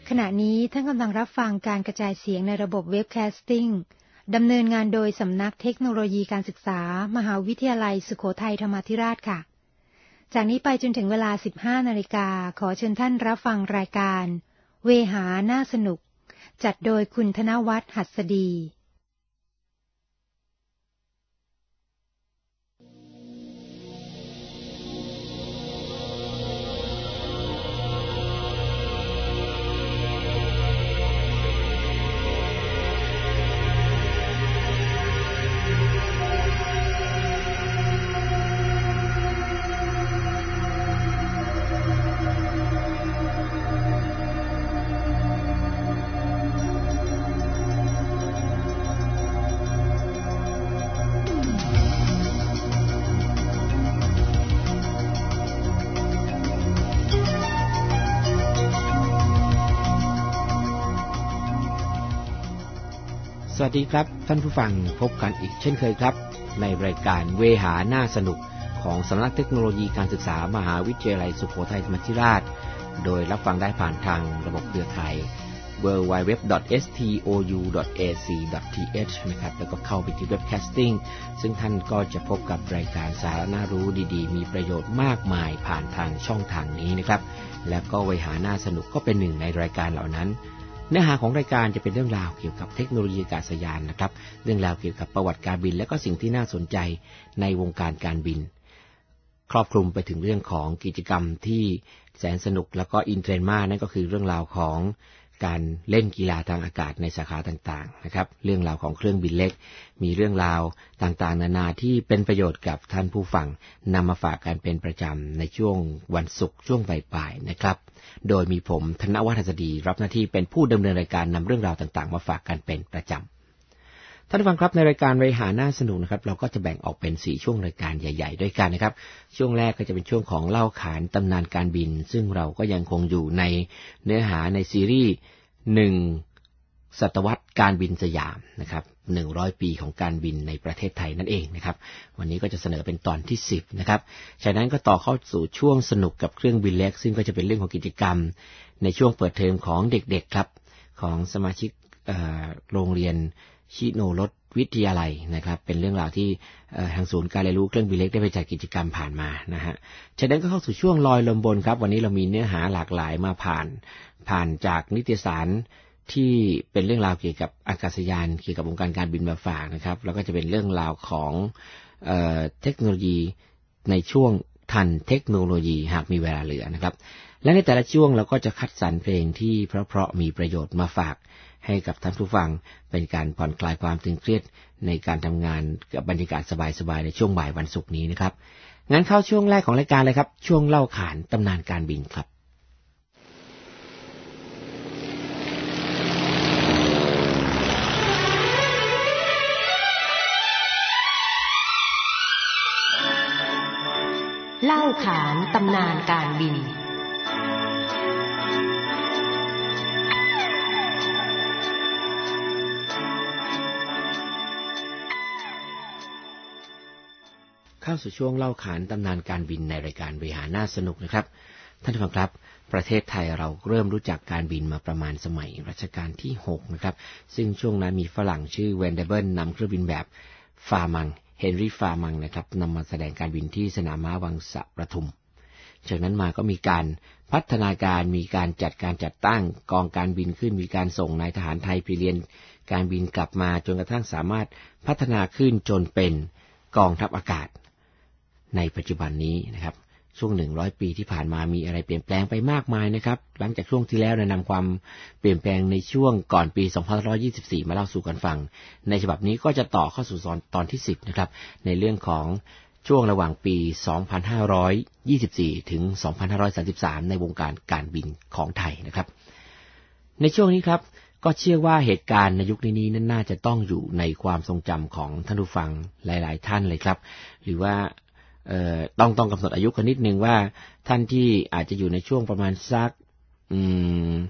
ขณะนี้ท่านกำลังรับฟังการกระจายเสียงในระบบเว็บแคสติ้งดำเนินงานโดยสำนักเทคโนโลยีการศึกษามหาวิทยาลัยสุโขทัยธรรมาธิราชค่ะจากนี้ไปจนถึงเวลา 15 นาฬิกาขอเชิญท่านรับฟังรายการเวหาน่าสนุกจัดโดยคุณธนวัฒน์หัสดีสวัสดีครับท่านผู้ฟังพบกันอีกเช่นเคยครับในรายการเวหาน่าสนุกของสำนักเทคโนโลยีการศึกษามหาวิทยาลัยสุโขทัยธรรมาธิราชโดยรับฟังได้ผ่านทางระบบเครือข่าย www.stou.ac.th นะครับแล้วก็เข้าไปที่เว็บแคสติ้งซึ่งท่านก็จะพบกับรายการสาระน่ารู้ดีๆมีประโยชน์มากมายผ่านทางช่องทางนี้นะครับแล้วก็เวหาน่าสนุกก็เป็นหนึ่งในรายการเหล่านั้นเนื้อหาของรายการจะเป็นเรื่องราวเกี่ยวกับเทคโนโลยีอากาศยานนะครับเรื่องราวเกี่ยวกับประวัติการบินและก็สิ่งที่น่าสนใจในวงการการบินครอบคลุมไปถึงเรื่องของกิจกรรมที่แสนสนุกแล้วก็อินเทรนด์มากนั่นก็คือเรื่องราวของการเล่นกีฬาทางอากาศในสาขาต่างๆนะครับเรื่องราวของเครื่องบินเล็กมีเรื่องราวต่างๆนานาที่เป็นประโยชน์กับท่านผู้ฟังนำมาฝากกันเป็นประจำในช่วงวันศุกร์ช่วงบ่ายๆนะครับโดยมีผมธนวัฒน์หัสดีรับหน้าที่เป็นผู้ดำเนินรายการนำเรื่องราวต่างๆมาฝากกันเป็นประจำท่านผู้ฟังครับในรายการเวหาน่าสนุกนะครับเราก็จะแบ่งออกเป็น4ช่วงรายการใหญ่ๆด้วยกันนะครับช่วงแรกก็จะเป็นช่วงของเล่าขานตำนานการบินซึ่งเราก็ยังคงอยู่ในเนื้อหาในซีรีส์1ศตวรรษการบินสยามนะครับ100ปีของการบินในประเทศไทยนั่นเองนะครับวันนี้ก็จะเสนอเป็นตอนที่10นะครับจากนั้นก็ต่อเข้าสู่ช่วงสนุกกับเครื่องบินเล็กซึ่งก็จะเป็นเรื่องของกิจกรรมในช่วงเปิดเทอมของเด็กๆครับของสมาชิกโรงเรียนชิโนรสวิทยาลัยนะครับเป็นเรื่องราวที่ทางศูนย์การเรียนรู้เครื่องบินเล็กได้ไปจัดกิจกรรมผ่านมานะฮะจากนั้นก็เข้าสู่ช่วงลอยลมบนครับวันนี้เรามีเนื้อหาหลากหลายมาผ่านจากนิตยสารที่เป็นเรื่องราวเกี่ยวกับอากาศยานเกี่ยวกับวงการการบินมาฝากนะครับแล้วก็จะเป็นเรื่องราวของเทคโนโลยีในช่วงทันเทคโนโลยีหากมีเวลาเหลือนะครับและในแต่ละช่วงเราก็จะคัดสรรเพลงที่เพราะๆมีประโยชน์มาฝากให้กับท่านผู้ฟังเป็นการผ่อนคลายความตึงเครียดในการทำงานกับบรรยากาศสบายๆในช่วงบ่ายวันศุกร์นี้นะครับงั้นเข้าช่วงแรกของรายการเลยครับช่วงเล่าขานตำนานการบินครับเล่าขานตำนานการบินเข้าสู่ช่วงเล่าขานตำนานการบินในรายการเวหาน่าสนุกนะครับท่านผู้ฟังครับประเทศไทยเราเริ่มรู้จักการบินมาประมาณสมัยรัชกาลที่6นะครับซึ่งช่วงนั้นมีฝรั่งชื่อแวนเดเบิลนำเครื่องบินแบบฟาร์มังเฮนรี่ฟาร์มังนะครับนำมาแสดงการบินที่สนามม้าวังสะประทุมจากนั้นมาก็มีการพัฒนาการมีการจัดตั้งกองการบินขึ้นมีการส่งนายทหารไทยไปเรียนการบินกลับมาจนกระทั่งสามารถพัฒนาขึ้นจนเป็นกองทัพอากาศในปัจจุบันนี้นะครับช่วง100ปีที่ผ่านมามีอะไรเปลี่ยนแปลงไปมากมายนะครับหลังจากช่วงที่แล้วนำความเปลี่ยนแปลงในช่วงก่อนปี2524มาเล่าสู่กันฟังในฉบับนี้ก็จะต่อเข้าสู่ตอนที่10นะครับในเรื่องของช่วงระหว่างปี2524ถึง2533ในวงการการบินของไทยนะครับในช่วงนี้ครับก็เชื่อว่าเหตุการณ์ในยุคนี้นั้นน่าจะต้องอยู่ในความทรงจำของท่านผู้ฟังหลายๆท่านเลยครับหรือว่าต้องกำหนดอายุกันนิดนึงว่าท่านที่อาจจะอยู่ในช่วงประมาณสัก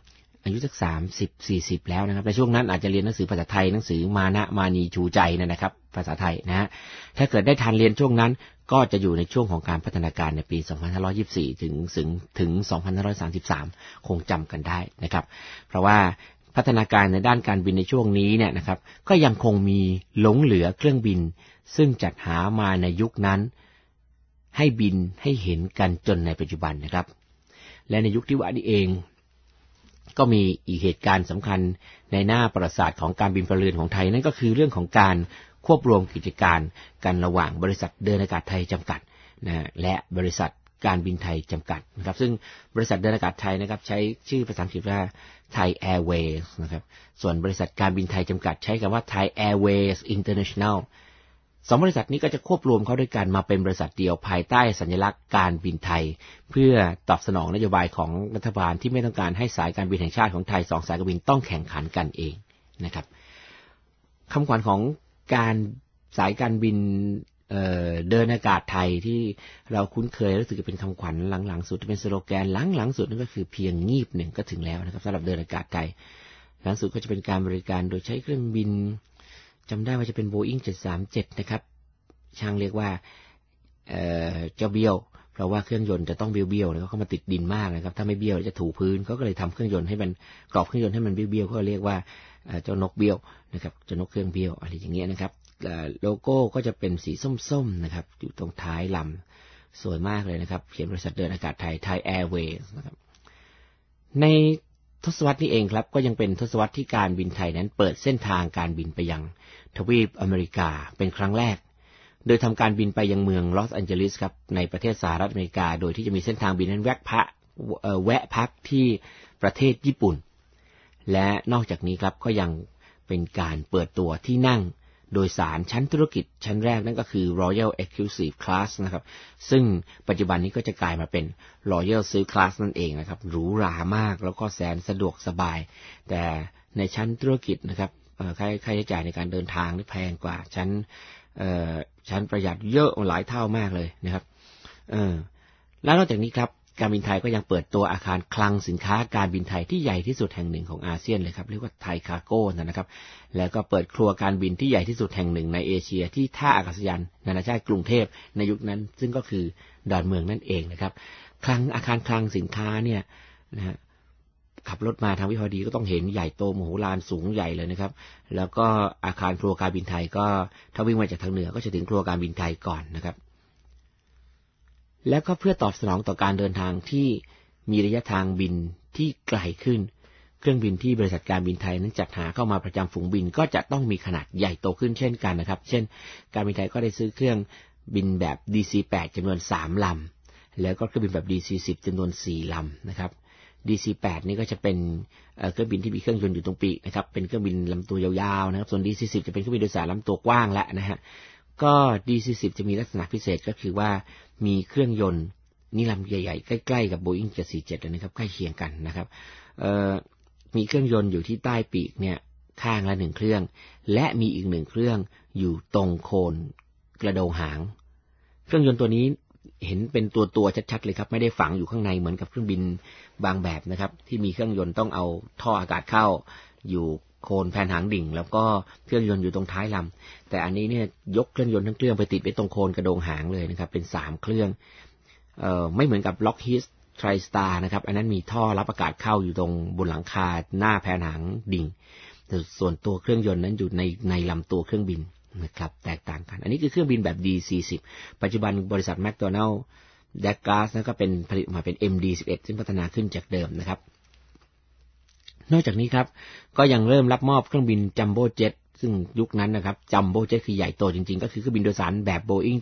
อายุสัก30-40แล้วนะครับในช่วงนั้นอาจจะเรียนหนังสือภาษาไทยหนังสือมานะมานีชูใจนะครับภาษาไทยนะฮะถ้าเกิดได้ทันเรียนช่วงนั้นก็จะอยู่ในช่วงของการพัฒนาการในปี2524ถึง2533คงจำกันได้นะครับเพราะว่าพัฒนาการในด้านการบินในช่วงนี้เนี่ยนะครับก็ยังคงมีหลงเหลือเครื่องบินซึ่งจัดหามาในยุคนั้นให้บินให้เห็นกันจนในปัจจุบันนะครับและในยุคที่ว่านี้เองก็มีอีกเหตุการณ์สำคัญในหน้าประวัติศาสตร์ของการบินพลเรือนของไทยนั่นก็คือเรื่องของการควบรวมกิจการกันระหว่างบริษัทเดินอากาศไทยจำกัดนะและบริษัทการบินไทยจำกัดนะครับซึ่งบริษัทเดินอากาศไทยนะครับใช้ชื่อภาษาอังกฤษว่า Thai Airways นะครับส่วนบริษัทการบินไทยจำกัดใช้คำว่า Thai Airways International สองบริษัทนี้ก็จะควบรวมเข้าด้วยกันมาเป็นบริษัทเดียวภายใต้สัญลักษณ์การบินไทยเพื่อตอบสนองนโยบายของรัฐบาลที่ไม่ต้องการให้สายการบินแห่งชาติของไทยสองสายการบินต้องแข่งขันกันเองนะครับคำขวัญของการสายการบินเดินอากาศไทยที่เราคุ้นเคยรู้สึกจะเป็นคำขวัญหลังๆสุดเป็นสโลแกนหลังๆสุดนั่นก็คือเพียงงีบหนึ่งก็ถึงแล้วนะครับสำหรับเดินอากาศไทยหลังสุดก็จะเป็นการบริการโดยใช้เครื่องบินจำได้ว่าจะเป็น Boeing 737นะครับช่างเรียกว่าเจ้าเบี้ยวเพราะว่าเครื่องยนต์จะต้องเบี้ยวๆแล้วก็เข้ามาติดดินมากนะครับถ้าไม่เบี้ยวจะถูพื้นเขาก็เลยทำเครื่องยนต์ให้มันกรอบเครื่องยนต์ให้มันเบี้ยวๆก็เรียกว่าเจ้านกเบี้ยวนะครับเจ้านกเครื่องเบี้ยวอะไรอย่างเงี้ยนะครับโลโก้ก็จะเป็นสีส้มๆนะครับอยู่ตรงท้ายลำสวยมากเลยนะครับเขียนบริษัทเดินอากาศไทย Thai Airways นะครับในทศวรรษนี้เองครับก็ยังเป็นทศวรรษที่การบินไทยนั้นเปิดเส้นทางการบินไปยังทวีปอเมริกาเป็นครั้งแรกโดยทำการบินไปยังเมืองลอสแอนเจลิสครับในประเทศสหรัฐอเมริกาโดยที่จะมีเส้นทางบินนั้นแวะพักที่ประเทศญี่ปุ่นและนอกจากนี้ครับก็ยังเป็นการเปิดตัวที่นั่งโดยสารชั้นธุรกิจชั้นแรกนั่นก็คือ Royal Exclusive Class นะครับซึ่งปัจจุบันนี้ก็จะกลายมาเป็น Royal Silk Class นั่นเองนะครับหรูหรามากแล้วก็แสนสะดวกสบายแต่ในชั้นธุรกิจนะครับค่าใช้จ่ายในการเดินทางนี่แพงกว่าชั้นประหยัดเยอะหลายเท่ามากเลยนะครับแล้วนอกจากนี้ครับการบินไทยก็ยังเปิดตัวอาคารคลังสินค้าการบินไทยที่ใหญ่ที่สุดแห่งหนึ่งของอาเซียนเลยครับเรียกว่าไทยคาร์โก้นะครับแล้วก็เปิดครัวการบินที่ใหญ่ที่สุดแห่งหนึ่งในเอเชียที่ท่าอากาศยานนานาชาติกรุงเทพในยุคนั้นซึ่งก็คือดอนเมืองนั่นเองนะครับอาคารคลังสินค้าเนี่ยนะฮะขับรถมาทางวิภาวดีก็ต้องเห็นใหญ่โตมโหฬารสูงใหญ่เลยนะครับแล้วก็อาคารครัวการบินไทยก็ถ้าวิ่งมาจากทางเหนือก็จะถึงครัวการบินไทยก่อนนะครับแล้วก็เพื่อตอบสนองต่อการเดินทางที่มีระยะทางบินที่ไกลขึ้นเครื่องบินที่บริษัทการบินไทยนั้นจัดหาเข้ามาประจำฝูงบินก็จะต้องมีขนาดใหญ่โตขึ้นเช่นกันนะครับเช่นการบินไทยก็ได้ซื้อเครื่องบินแบบ DC-8 จำนวน3ลำแล้วก็เครื่องบินแบบ DC-10 จำนวน4ลำนะครับDC-8 นี่ก็จะเป็นเครื่องบินที่มีเครื่องยนต์อยู่ตรงปีกนะครับเป็นเครื่องบินลำตัวยาวๆนะครับส่วน DC-10 จะเป็นเครื่องบินโดยสารลำตัวกว้างแล้วนะฮะก็ DC-10 จะมีลักษณะพิเศษก็คือว่ามีเครื่องยนต์นี่ลำใหญ่ๆใกล้ๆกับ Boeing 747เลยนะครับใกล้เคียงกันนะครับมีเครื่องยนต์อยู่ที่ใต้ปีกเนี่ยข้างละ1เครื่องและมีอีก1เครื่องอยู่ตรงโคนกระโดงหางเครื่องยนต์ตัวนี้เห็นเป็นตัวชัดๆเลยครับไม่ได้ฝังอยู่ข้างในเหมือนกับเครื่องบินบางแบบนะครับที่มีเครื่องยนต์ต้องเอาท่ออากาศเข้าอยู่โคนแผ่นหางดิ่งแล้วก็เครื่องยนต์อยู่ตรงท้ายลำแต่อันนี้เนี่ยยกเครื่องยนต์ทั้งเครื่องไปติดไปตรงโคนกระโดงหางเลยนะครับเป็น3เครื่องไม่เหมือนกับ Lockheed TriStar นะครับอันนั้นมีท่อรับอากาศเข้าอยู่ตรงบนหลังคาหน้าแผ่นหางดิ่งแต่ส่วนตัวเครื่องยนต์นั้นอยู่ในลำตัวเครื่องบินนะครับแตกต่างกันอันนี้คือเครื่องบินแบบ DC-10 ปัจจุบันบริษัท McDonnell Douglas ก็เป็นผลิตมาเป็น MD-11 ซึ่งพัฒนาขึ้นจากเดิมนะครับนอกจากนี้ครับก็ยังเริ่มรับมอบเครื่องบินจัมโบ้เจ็ตซึ่งยุคนั้นนะครับจัมโบ้เจ็ตคือใหญ่โตจริงๆก็คือเครื่องบินโดยสารแบบ Boeing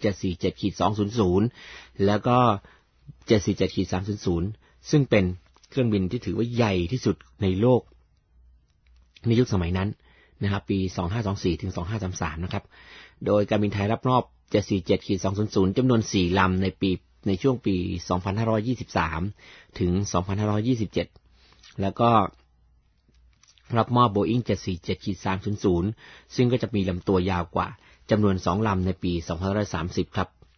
747-200 แล้วก็ 747-300 ซึ่งเป็นเครื่องบินที่ถือว่าใหญ่ที่สุดในโลกในยุคสมัยนั้นนะครับปี2524ถึง2533นะครับโดยการบินไทยรับมอบ 747-200 จำนวน4ลำในช่วงปี2523ถึง2527แล้วก็รับมอบ Boeing 747-300 ซึ่งก็จะมีลำตัวยาวกว่าจำนวน2ลำในปี2530ครับ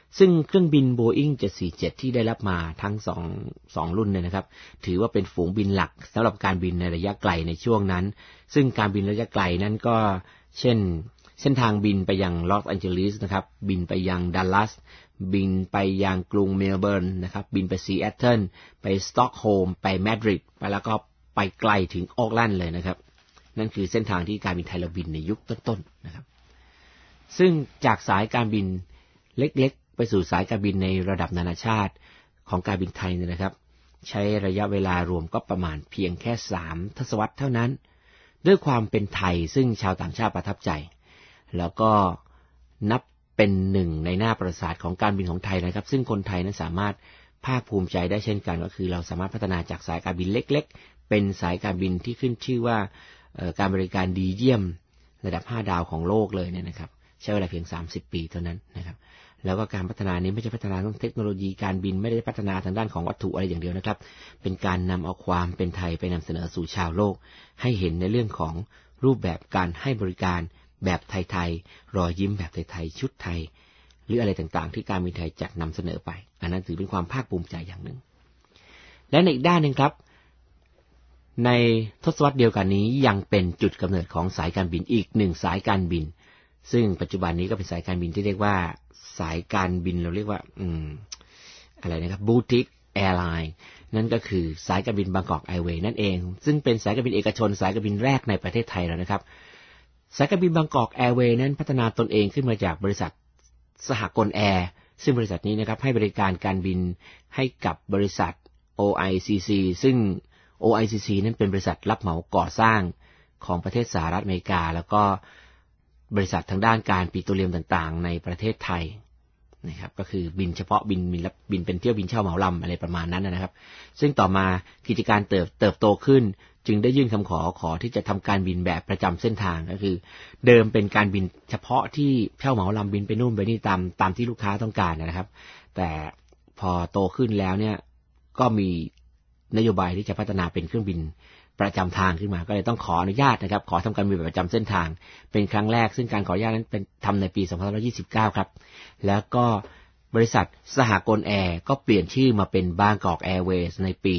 ซึ่งเครื่องบิน Boeing 747 ที่ได้รับมาทั้งสองรุ่นเนี่ยนะครับถือว่าเป็นฝูงบินหลักสำหรับการบินในระยะไกลในช่วงนั้นซึ่งการบินระยะไกลนั้นก็เช่นเส้นทางบินไปยังลอสแอนเจลิสนะครับบินไปยังดัลลัสบินไปยังกรุงเมลเบิร์นนะครับบินไปซีแอตเทิลไปสต็อกโฮล์มไปมาดริดไปแล้วก็ไปไกลถึงโอ๊คแลนด์เลยนะครับนั่นคือเส้นทางที่การบินไทยเราบินในยุคต้นๆนะครับซึ่งจากสายการบินเล็กๆไปสู่สายการบินในระดับนานาชาติของการบินไทยเนี่ยนะครับใช้ระยะเวลารวมก็ประมาณเพียงแค่3 ทศวรรษเท่านั้นด้วยความเป็นไทยซึ่งชาวต่างชาติประทับใจแล้วก็นับเป็นหนึ่งในหน้าประวัติศาสตร์ของการบินของไทยนะครับซึ่งคนไทยนั้นสามารถภาคภูมิใจได้เช่นกันก็คือเราสามารถพัฒนาจากสายการบินเล็กๆเป็นสายการบินที่ขึ้นชื่อว่าการบริการดีเยี่ยมระดับ5 ดาวของโลกเลยเนี่ยนะครับใช้เวลาเพียง30 ปีเท่านั้นนะครับแล้วก็การพัฒนานี้ไม่ใช่พัฒนาเรื่องเทคโนโลยีการบินไม่ได้พัฒนาทางด้านของวัตถุอะไรอย่างเดียวนะครับเป็นการนำเอาความเป็นไทยไปนำเสนอสู่ชาวโลกให้เห็นในเรื่องของรูปแบบการให้บริการแบบไทยๆรอยยิ้มแบบไทยๆชุดไทยหรืออะไรต่างๆที่การบินไทยจัดนำเสนอไปอันนั้นถือเป็นความภาคภูมิใจอย่างหนึ่งและในอีกด้านหนึ่งครับในทศวรรษเดียวกันนี้ยังเป็นจุดกำเนิดของสายการบินอีกหนึ่งสายการบินซึ่งปัจจุบันนี้ก็เป็นสายการบินที่เรียกว่าสายการบินเราเรียกว่าอะไรนะครับบูติกแอร์ไลน์นั่นก็คือสายการบินบางกอกแอร์เวย์นั่นเองซึ่งเป็นสายการบินเอกชนสายการบินแรกในประเทศไทยแล้วนะครับสายการบินบางกอกแอร์เวย์นั้นพัฒนาตนเองขึ้นมาจากบริษัทสหกลแอร์ซึ่งบริษัทนี้นะครับให้บริการการบินให้กับบริษัท OICC ซึ่ง OICC นั้นเป็นบริษัทรับเหมาก่อสร้างของประเทศสหรัฐอเมริกาแล้วก็บริษัททางด้านการปิโตรเลียมต่างๆในประเทศไทยนะครับก็คือบินเฉพาะบินเป็นเที่ยวบินเช่าเหมาลำอะไรประมาณนั้นนะครับซึ่งต่อมากิจการเติบโตขึ้นจึงได้ยื่นคำขอที่จะทำการบินแบบประจำเส้นทางก็คือเดิมเป็นการบินเฉพาะที่เช่าเหมาลำบินไปนู่นไปนี่ตามที่ลูกค้าต้องการนะครับแต่พอโตขึ้นแล้วเนี่ยก็มีนโยบายที่จะพัฒนาเป็นเครื่องบินประจำทางขึ้นมาก็เลยต้องขออนุญาตนะครับขอทำการบินแบบประจำเส้นทางเป็นครั้งแรกซึ่งการขออนุญาตนั้นเป็นทำในปี2529ครับแล้วก็บริษัทสหกลแอร์ก็เปลี่ยนชื่อมาเป็นบางกอกแอร์เวย์ในปี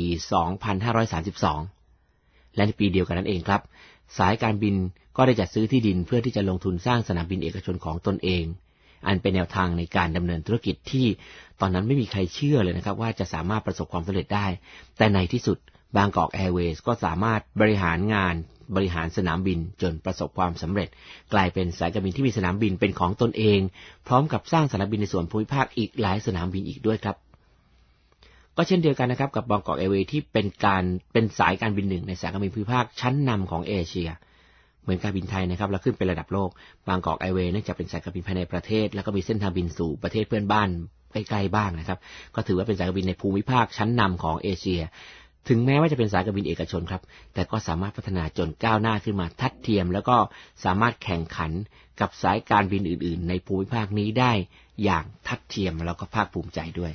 2532และในปีเดียวกันนั้นเองครับสายการบินก็ได้จัดซื้อที่ดินเพื่อที่จะลงทุนสร้างสนามบินเอกชนของตนเองอันเป็นแนวทางในการดำเนินธุรกิจที่ตอนนั้นไม่มีใครเชื่อเลยนะครับว่าจะสามารถประสบความสำเร็จได้แต่ในที่สุดบางกอกแอร์เวย์ก็สามารถบริหารงานสนามบินจนประสบความสำเร็จกลายเป็นสายการบินที่มีสนามบินเป็นของตนเองพร้อมกับสร้างสนามบินในส่วนภูมิภาคอีกหลายสนามบินอีกด้วยครับก็เช่นเดียวกันนะครับกับบางกอกแอร์เวย์ที่เป็นสายการบินหนึ่งในสายการบินภูมิภาคชั้นนำของเอเชียเหมือนการบินไทยนะครับแล้วขึ้นเป็นระดับโลกบางกอกแอร์เวย์นั่นจะเป็นสายการบินภายในประเทศแล้วก็มีเส้นทางบินสู่ประเทศเพื่อนบ้านใกล้ๆบ้างนะครับก็ถือว่าเป็นสายการบินในภูมิภาคชั้นนำของเอเชียถึงแม้ว่าจะเป็นสายการบินเอกชนครับแต่ก็สามารถพัฒนาจนก้าวหน้าขึ้นมาทัดเทียมแล้วก็สามารถแข่งขันกับสายการบินอื่นๆในภูมิภาคนี้ได้อย่างทัดเทียมแล้วก็ภาคภูมิใจด้วย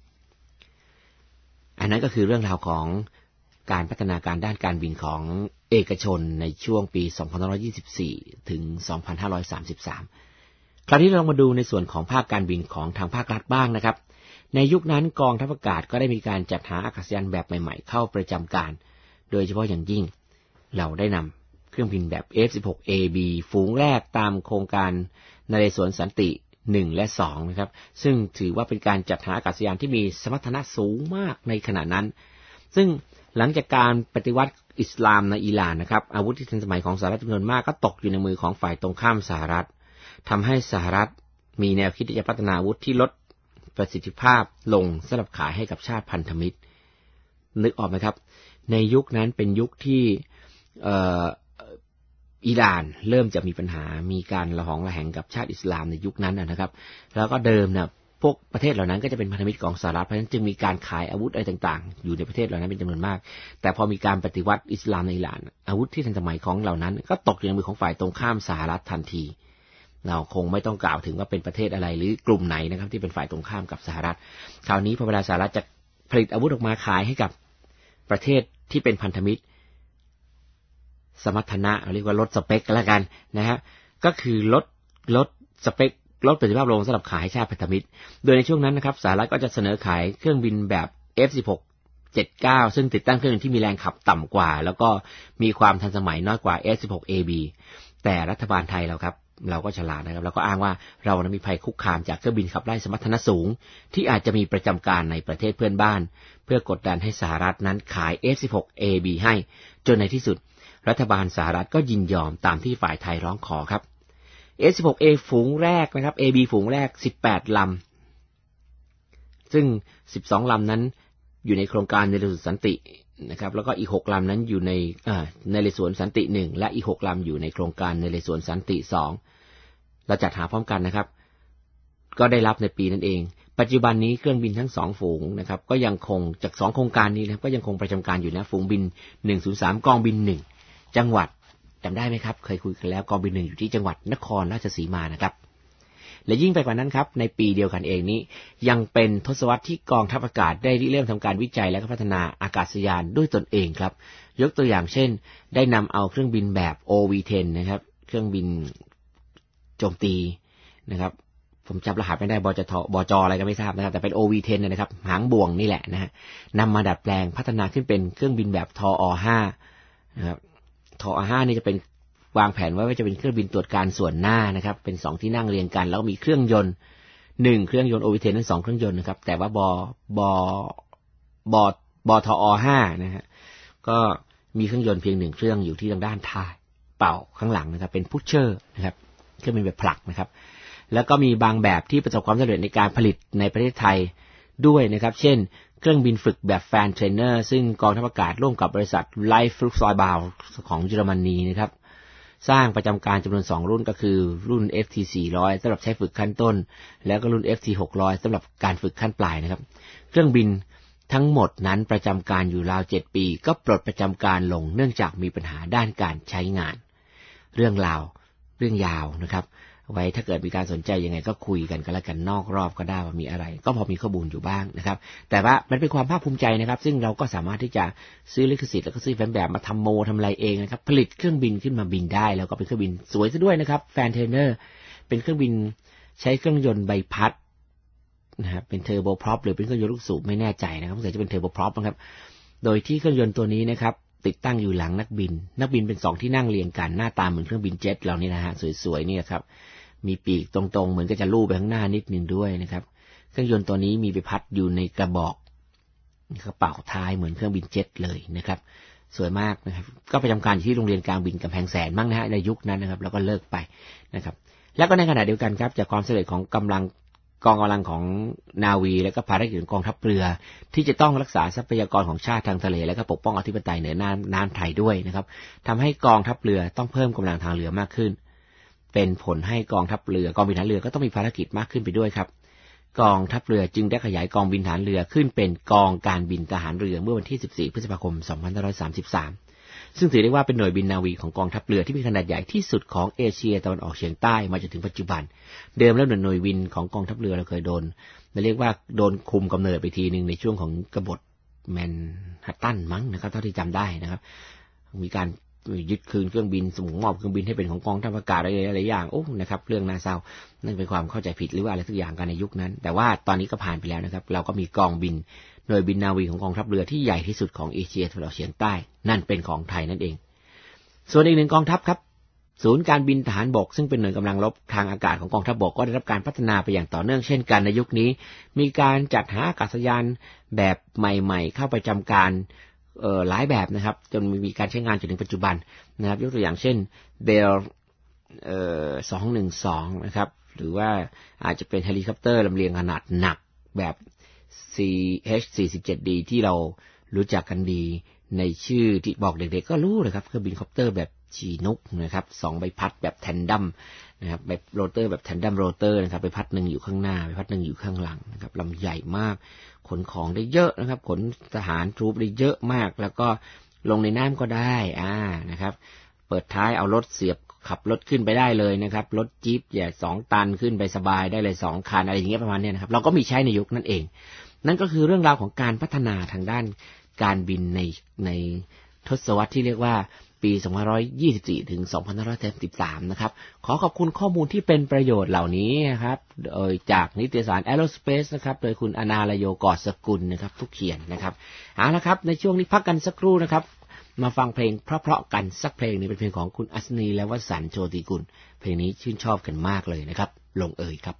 อันนั้นก็คือเรื่องราวของการพัฒนาการด้านการบินของเอกชนในช่วงปี2524ถึง2533คราวนี้เรามาดูในส่วนของภาคการบินของทางภาครัฐบ้างนะครับในยุคนั้นกองทัพอากาศก็ได้มีการจัดหาอากาศยานแบบใหม่ๆเข้าประจำการโดยเฉพาะอย่างยิ่งเราได้นำเครื่องบินแบบ F-16AB ฝูงแรกตามโครงการนเรศวรสันติ1และ2นะครับซึ่งถือว่าเป็นการจัดหาอากาศยานที่มีสมรรถนะสูงมากในขณะนั้นซึ่งหลังจากการปฏิวัติอิสลามในอิหร่านนะครับอาวุธที่ทันสมัยของสหรัฐจำนวนมากก็ตกอยู่ในมือของฝ่ายตรงข้ามสหรัฐทำให้สหรัฐมีแนวคิดที่จะพัฒนาอาวุธที่ลดประสิทธิภาพลงสำหรับขายให้กับชาติพันธมิตรนึกออกไหมครับในยุคนั้นเป็นยุคที่อิหร่านเริ่มจะมีปัญหามีการระหองระแหงกับชาติอิสลามในยุคนั้นนะครับแล้วก็เดิมเนี่ยพวกประเทศเหล่านั้นก็จะเป็นพันธมิตรของสหรัฐเพราะฉะนั้นจึงมีการขายอาวุธอะไรต่างๆอยู่ในประเทศเหล่านั้นเป็นจำนวนมากแต่พอมีการปฏิวัติอิสลามในอิหร่านอาวุธที่ทันสมัยของเหล่านั้นก็ตกอยู่ในมือของฝ่ายตรงข้ามสหรัฐทันทีเราคงไม่ต้องกล่าวถึงว่าเป็นประเทศอะไรหรือกลุ่มไหนนะครับที่เป็นฝ่ายตรงข้ามกับสหรัฐคราวนี้พอเวลาสหรัฐจะผลิตอาวุธออกมาขายให้กับประเทศที่เป็นพันธมิตรสมรรถนะเรียกว่าลดสเปคแล้วกันนะฮะก็คือลดสเปคลดประสิทธิภาพลงสำหรับขายให้ชาติพันธมิตรโดยในช่วงนั้นนะครับสหรัฐก็จะเสนอขายเครื่องบินแบบ F-16 79ซึ่งติดตั้งเครื่องที่มีแรงขับต่ำกว่าแล้วก็มีความทันสมัยน้อยกว่า F-16AB แต่รัฐบาลไทยเราก็ฉลาดนะครับเราก็อ้างว่าเรานั้นมีภัยคุกคามจากเครื่องบินขับไล่สมรรถนะสูงที่อาจจะมีประจำการในประเทศเพื่อนบ้านเพื่อกดดันให้สหรัฐนั้นขาย F-16AB ให้จนในที่สุดรัฐบาลสหรัฐก็ยินยอมตามที่ฝ่ายไทยร้องขอครับ F-16A ฝูงแรกนะครับ AB ฝูงแรก18ลำซึ่ง12ลำนั้นอยู่ในโครงการนเรศวรสันตินะครับแล้วก็อีก6ลำนั้นอยู่ในนเรศวรสันติ1และอีก6ลำอยู่ในโครงการนเรศวรสันติ2เราจัดหาพร้อมกันนะครับก็ได้รับในปีนั้นเองปัจจุบันนี้เครื่องบินทั้ง2ฝูงนะครับก็ยังคงจาก2โครงการนี้นะครับก็ยังคงประจำการอยู่นะฝูงบิน103กองบิน1จังหวัดจำได้ไหมครับเคยคุยกันแล้วกองบิน1อยู่ที่จังหวัดนครราชสีมานะครับและยิ่งไปกว่านั้นครับในปีเดียวกันเองนี้ยังเป็นทศวรรษที่กองทัพอากาศได้เริ่มทำการวิจัยและพัฒนาอากาศยานด้วยตนเองครับยกตัวอย่างเช่นได้นำเอาเครื่องบินแบบ OV-10 นะครับเครื่องบินโจมตีนะครับผมจำรหัสไม่ได้บจอะไรก็ไม่ทราบนะครับแต่เป็น OV-10 นะครับหางบ่วงนี่แหละนะฮะนำมาดัดแปลงพัฒนาขึ้นเป็นเครื่องบินแบบทอ-5นะครับทอ-5นี่จะเป็นวางแผนไว้ว่าจะเป็นเครื่องบินตรวจการส่วนหน้านะครับเป็น2ที่นั่งเรียงกันแล้วมีเครื่องยนต์1เครื่องยนต์ OV-10 ทั้ง2เครื่องยนต์นะครับแต่ว่าบทอ-5นะฮะก็มีเครื่องยนต์เพียง1เครื่องอยู่ที่ทางด้านท้ายเป่าข้างหลังนะครับเป็นพุชเชอร์นะครับเครื่องบินแบบผลักนะครับแล้วก็มีบางแบบที่ประสบความสำเร็จในการผลิตในประเทศไทยด้วยนะครับเช่นเครื่องบินฝึกแบบแฟนเทรนเนอร์ซึ่งกองทัพอากาศร่วมกับบริษัทไลฟ์ฟลุกซอยบาวของเยอรมนีนะครับสร้างประจำการจำนวน2รุ่นก็คือรุ่น FT400 สำหรับใช้ฝึกขั้นต้นแล้วก็รุ่น FT600 สำหรับการฝึกขั้นปลายนะครับเครื่องบินทั้งหมดนั้นประจำการอยู่ราว7ปีก็ปลดประจำการลงเนื่องจากมีปัญหาด้านการใช้งานเรื่องยาวนะครับไว้ถ้าเกิดมีการสนใจยังไงก็คุยกันแล้วกันนอกรอบก็ได้ว่ามีอะไรก็พอมีข้อมูลอยู่บ้างนะครับแต่ว่ามันเป็นความภาคภูมิใจนะครับซึ่งเราก็สามารถที่จะซื้อลิขสิทธิ์แล้วก็ซื้อแบบมาทำอะไรเองนะครับผลิตเครื่องบินขึ้นมาบินได้แล้วก็เป็นเครื่องบินสวยซะด้วยนะครับแฟนเทรนเนอร์เป็นเครื่องบินใช้เครื่องยนต์ใบพัดนะครับเป็นเทอร์โบพร็อปหรือเป็นเครื่องยนต์ลูกสูบไม่แน่ใจนะครับสงสัยจะเป็นเทอร์โบพร็อปนะครับโดยที่เครื่องยนต์ตัวนี้นะครับติดตั้งอยู่หลังนักบินเป็น2ที่นั่งเรียงกันหน้าตาเหมือนเครื่องบินเจ็ตเรานี่นะฮะสวยๆนี่ครับมีปีกตรงๆเหมือนก็จะลู่ไปข้างหน้านิดนึงด้วยนะครับเครื่องยนต์ตัวนี้มีใบพัดอยู่ในกระบอกกระเป๋าท้ายเหมือนเครื่องบินเจ็ตเลยนะครับสวยมากนะครับก็ประจำการอยู่ที่โรงเรียนการบินกำแพงแสนมั้งนะฮะในยุคนั้นนะครับแล้วก็เลิกไปนะครับแล้วก็ในขณะเดียวกันครับจากความสำเร็จของกองกำลังของนาวีและก็ภารกิจของกองทัพเรือที่จะต้องรักษาทรัพยากรของชาติทางทะเลและก็ปกป้องอธิปไตยเหนือน้ำไทยด้วยนะครับทำให้กองทัพเรือต้องเพิ่มกำลังทางเรือมากขึ้นเป็นผลให้กองทัพเรือกองบินฐานเรือก็ต้องมีภารกิจมากขึ้นไปด้วยครับกองทัพเรือจึงได้ขยายกองบินฐานเรือขึ้นเป็นกองการบินทหารเรือเมื่อวันที่14พฤษภาคม2533ซึ่งถือได้ว่าเป็นหน่วยบินนาวีของกองทัพเรือที่มีขนาดใหญ่ที่สุดของเอเชียตะวันออกเฉียงใต้มาจนถึงปัจจุบันเดิมแล้วหน่วยบินของกองทัพเรือเราเคยโดนเรียกว่าโดนคุมกำเนิดไปทีนึงในช่วงของกบฏแมนฮัตตันมั้งนะครับเท่าที่จำได้นะครับมีการยึดคืนเครื่องบินส่งมอบเครื่องบินให้เป็นของกองทัพอากาศอะไรอย่างนะครับเรื่องน่าเศร้านั่นเป็นความเข้าใจผิดหรือว่าอะไรทุกอย่างกันในยุคนั้นแต่ว่าตอนนี้ก็ผ่านไปแล้วนะครับเราก็มีกองบินหน่วยบินนาวีของกองทัพเรือที่ใหญ่ที่สุดของเอเชียตะวันออกเฉียงใต้นั่นเป็นของไทยนั่นเองส่วนอีกหนึ่งกองทัพครับศูนย์การบินทหารบกซึ่งเป็นหน่วยกำลังรบทางอากาศของกองทัพบกก็ได้รับการพัฒนาไปอย่างต่อเนื่องเช่นกันในยุคนี้มีการจัดหาอากาศยานแบบใหม่ๆเข้าประจำการหลายแบบนะครับจนมีการใช้งานจนถึงปัจจุบันนะครับยกตัวอย่างเช่นเบล212นะครับหรือว่าอาจจะเป็นเฮลิคอปเตอร์ลำเลียงขนาดหนักแบบ CH-47D ที่เรารู้จักกันดีในชื่อที่บอกเด็กๆก็รู้นะครับเครื่องบินคอปเตอร์แบบชีนุกนะครับ2ใบพัดแบบแทนดัมนะครับแบบโรเตอร์แบบแทนดัมโรเตอร์นะครับใบพัดนึงอยู่ข้างหน้าใบพัดนึงอยู่ข้างหลังนะครับลำใหญ่มากขนของได้เยอะนะครับขนทหารทรูปได้เยอะมากแล้วก็ลงในน้ำก็ได้นะครับเปิดท้ายเอารถเสียบขับรถขึ้นไปได้เลยนะครับรถจี๊ปใหญ่2ตันขึ้นไปสบายได้เลย2คันอะไรอย่างเงี้ยประมาณนี้นะครับเราก็มีใช้ในยุคนั้นเองนั่นก็คือเรื่องราวของการพัฒนาทางด้านการบินในทศวรรษที่เรียกว่าปีปี2524ถึง2533นะครับขอขอบคุณข้อมูลที่เป็นประโยชน์เหล่านี้นะครับโดยจากนิตยสาร Aerospace นะครับโดยคุณอนาลโยกอดสกุลนะครับผู้เขียนนะครับเอาละครับในช่วงนี้พักกันสักครู่นะครับมาฟังเพลงเพราะๆกันสักเพลงนึงเป็นเพลงของคุณอัศนีและวสันต์โชติกุลเพลงนี้ชื่นชอบกันมากเลยนะครับลงเอยครับ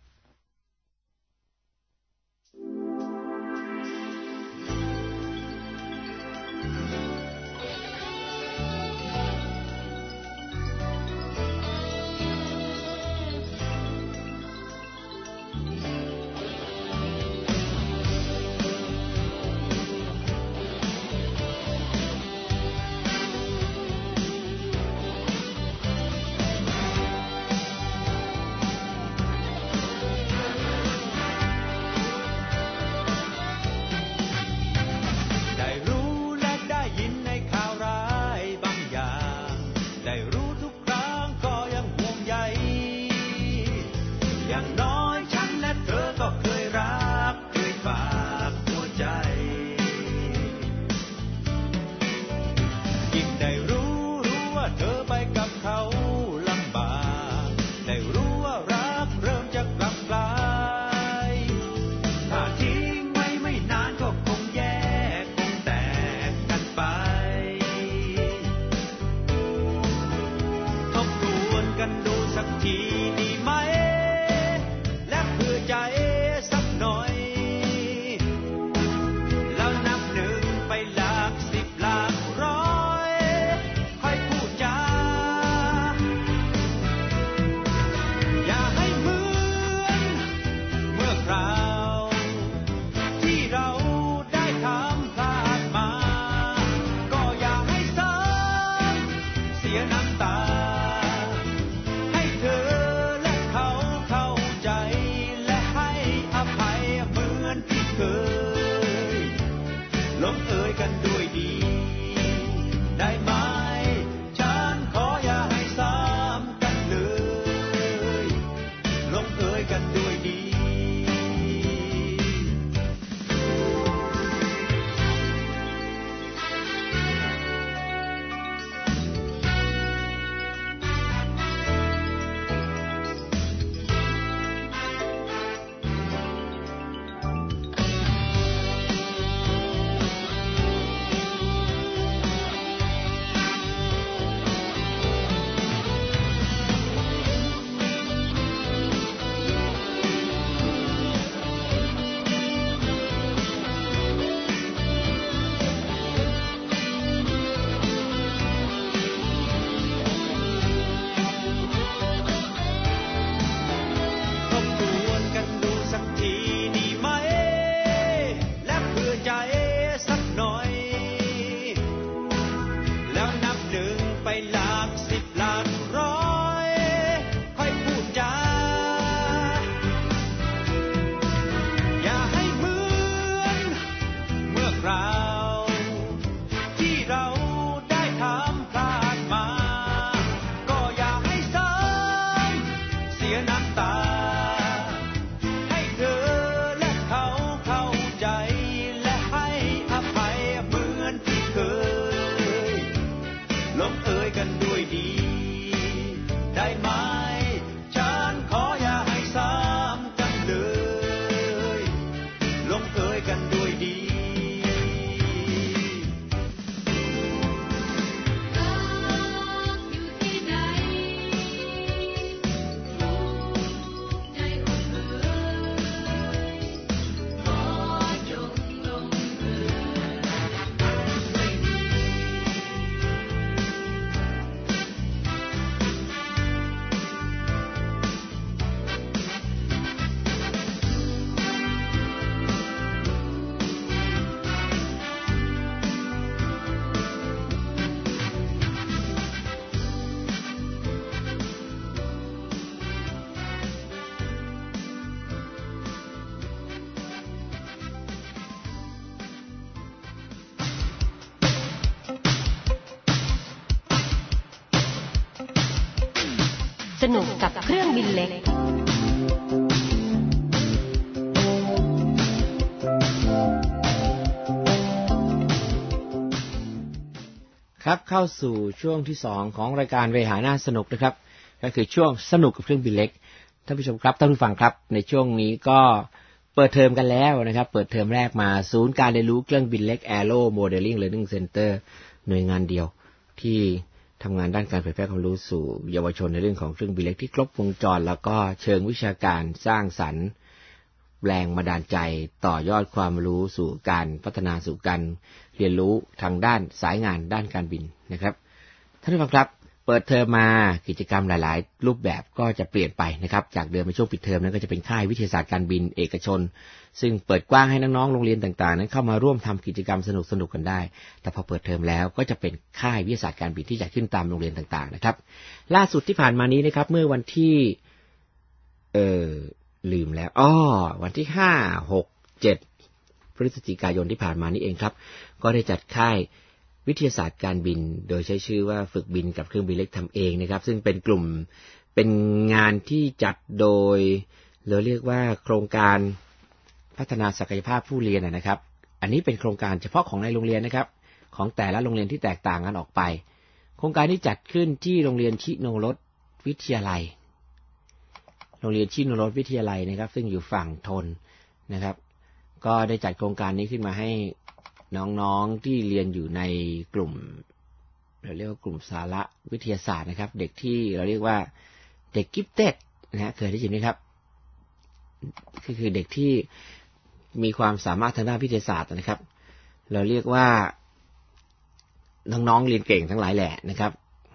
สนุกกับเครื่องบินเล็กครับเข้าสู่ช่วงที่2ของรายการเวหาน่าสนุกนะครับก็คือช่วงสนุกกับเครื่องบินเล็กท่านผู้ชมครับท่านผู้ฟังครับในช่วงนี้ก็เปิดเทอมกันแล้วนะครับเปิดเทอมแรกมาศูนย์การเรียนรู้เครื่องบินเล็ก Aero Modeling Learning Center หน่วยงานเดียวที่ทำงานด้านการเผยแพร่ความรู้สู่เยาวชนในเรื่องของเครื่องบินเล็กที่ครบวงจรแล้วก็เชิงวิชาการสร้างสรรค์แรงบันดาลใจต่อยอดความรู้สู่การพัฒนาสู่การเรียนรู้ทางด้านสายงานด้านการบินนะครับท่านผู้ฟังครับเปิดเทอมมากิจกรรมหลายๆรูปแบบก็จะเปลี่ยนไปนะครับจากเดิมในช่วงปิดเทอมนั้นก็จะเป็นค่ายวิทยาศาสตร์การบินเอกชนซึ่งเปิดกว้างให้น้องๆโรงเรียนต่างๆนั้นเข้ามาร่วมทำกิจกรรมสนุกๆกันได้แต่พอเปิดเทอมแล้วก็จะเป็นค่ายวิทยาศาสตร์การบินที่จัดขึ้นตามโรงเรียนต่างๆนะครับล่าสุดที่ผ่านมานี้นะครับเมื่อวันที่ลืมแล้ววันที่5 6 7พฤศจิกายนที่ผ่านมานี้เองครับก็ได้จัดค่ายวิทยาศาสตร์การบินโดยใช้ชื่อว่าฝึกบินกับเครื่องบินเล็กทำเองนะครับซึ่งเป็นกลุ่มเป็นงานที่จัดโดยเราเรียกว่าโครงการพัฒนาศักยภาพผู้เรียนนะครับอันนี้เป็นโครงการเฉพาะของในโรงเรียนนะครับของแต่ละโรงเรียนที่แตกต่างกันออกไปโครงการนี้จัดขึ้นที่โรงเรียนชิโนรสวิทยาลัยโรงเรียนชิโนรสวิทยาลัยนะครับซึ่งอยู่ฝั่งทนนะครับก็ได้จัดโครงการนี้ขึ้นมาให้น้องๆที่เรียนอยู่ในกลุ่มเราเรียกว่ากลุ่มสาระวิทยาศาสตร์นะครับเด็กที่เราเรียกว่าเด็กกิฟเต็ดนะฮะเคยได้ยินไหมครับคือเด็กที่มีความสามารถทางด้านวิทยาศาสตร์นะครับเราเรียกว่าน้องๆเรียนเก่งทั้งหลายแหละนะครับ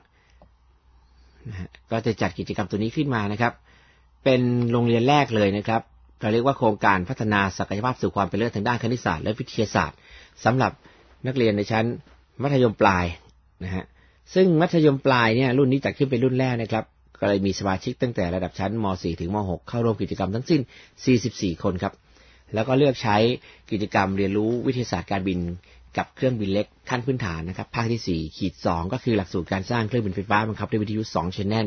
ก็จะจัดกิจกรรมตัวนี้ขึ้นมานะครับเป็นโรงเรียนแรกเลยนะครับเราเรียกว่าโครงการพัฒนาศักยภาพสู่ความเป็นเลิศทางด้านคณิตศาสตร์และวิทยาศาสตร์สำหรับนักเรียนในชั้นมัธยมปลายนะฮะซึ่งมัธยมปลายเนี่ยรุ่นนี้จัดขึ้นเป็นรุ่นแรกนะครับก็เลยมีสมาชิกตั้งแต่ระดับชั้นม.4 ถึงม.6 เข้าร่วมกิจกรรมทั้งสิ้น44คนครับแล้วก็เลือกใช้กิจกรรมเรียนรู้วิทยาศาสตร์การบินกับเครื่องบินเล็กขั้นพื้นฐานนะครับภาคที่4-2ก็คือหลักสูตรการสร้างเครื่องบินไฟฟ้าบังคับด้วยวิทยุ2 Channel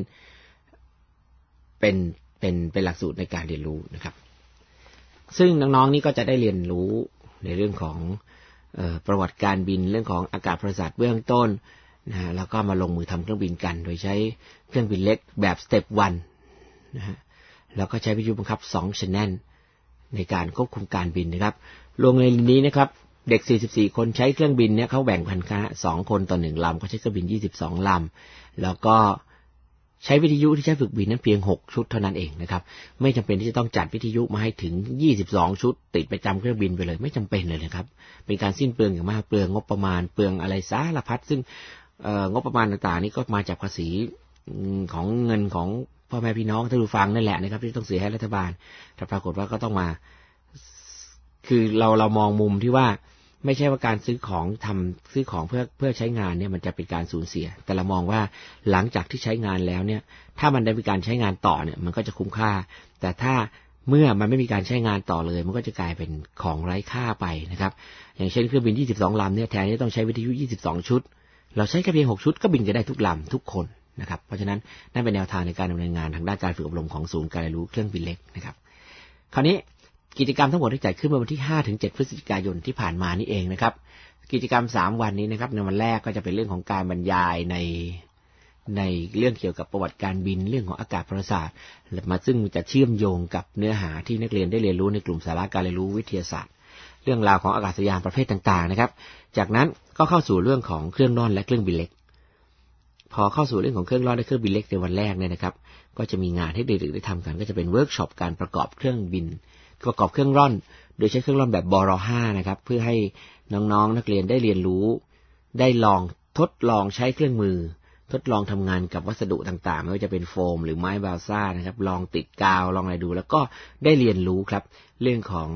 เป็นหลักสูตรในการเรียนรู้นะครับซึ่งน้องๆนี่ก็จะได้เรียนรู้ในเรื่องของประวัติการบินเรื่องของอากาศประสาทเบื้องต้นนะฮะแล้วก็มาลงมือทำเครื่องบินกันโดยใช้เครื่องบินเล็กแบบสเต็ป1นะฮะแล้วก็ใช้วิทยุบังคับ2 Channel ในการควบคุมการบินนะครับโรงเรียนนี้นะครับเด็ก44คนใช้เครื่องบินเนี่ยเขาแบ่งพันคณะ2คนต่อ1ลำก็ใช้เครื่องบิน22ลำแล้วก็ใช้วิทยุที่ใช้ฝึกบินนั้นเพียง6ชุดเท่านั้นเองนะครับไม่จำเป็นที่จะต้องจัดวิทยุมาให้ถึง22ชุดติดประจำเครื่องบินไปเลยไม่จำเป็นเลยนะครับเป็นการสิ้นเปลืองอย่างมากเปลืองงบประมาณเปลืองอะไรสารพัดซึ่งงบประมาณต่างๆนี้ก็มาจากภาษีของเงินของพ่อแม่พี่น้องท่านผู้ฟังนั่นแหละนะครับที่ต้องเสียให้รัฐบาลแต่ปรากฏว่าก็ต้องมาคือเรามองมุมที่ว่าไม่ใช่ว่าการซื้อของเพื่อใช้งานเนี่ยมันจะเป็นการสูญเสียแต่เรามองว่าหลังจากที่ใช้งานแล้วเนี่ยถ้ามันได้มีการใช้งานต่อเนี่ยมันก็จะคุ้มค่าแต่ถ้าเมื่อมันไม่มีการใช้งานต่อเลยมันก็จะกลายเป็นของไร้ค่าไปนะครับอย่างเช่นเครื่องบิน22ลำเนี่ยแทนที่ต้องใช้วิทยุ22ชุดเราใช้แค่เพียง6ชุดก็บินกันได้ทุกลำทุกคนนะครับเพราะฉะนั้นนั่นเป็นแนวทางในการดำเนินงานทางด้านการฝึกอบรมของศูนย์การเรียนรู้เครื่องบินเล็กนะครับคราวนี้กิจกรรมทั้งหมดที่จัดขึ้นเมื่อวันที่ 5-7 พฤศจิกายนที่ผ่านมานี่เองนะครับกิจกรรม3วันนี้นะครับในวันแรกก็จะเป็นเรื่องของการบรรยายในเรื่องเกี่ยวกับประวัติการบินเรื่องของอากาศประสาทมาซึ่งจะเชื่อมโยงกับเนื้อหาที่นักเรียนได้เรียนรู้ในกลุ่มสาระการเรียนรู้วิทยาศาสตร์เรื่องราวของอากาศยานประเภทต่างๆนะครับจากนั้นก็เข้าสู่เรื่องของเครื่องร่อนและเครื่องบินเล็กพอเข้าสู่เรื่องของเครื่องร่อนและเครื่องบินเล็กในวันแรกเนี่ยนะครับก็จะมีงานให้เด็กๆได้ทำกันก็จะเป็นเวิร์กช็อปการประกอบเครื่องบินประกอบเครื่องร่อนโดยใช้เครื่องร่อนแบบบร5นะครับเพื่อให้น้องๆนักเรียนได้เรียนรู้ได้ลองทดลองใช้เครื่องมือทดลองทำงานกับวัสดุต่างๆไม่ว่าจะเป็นโฟมหรือไม้บาลซ่านะครับลองติดกาวลองอะไรดูแล้วก็ได้เรียนรู้ครับเรื่องของ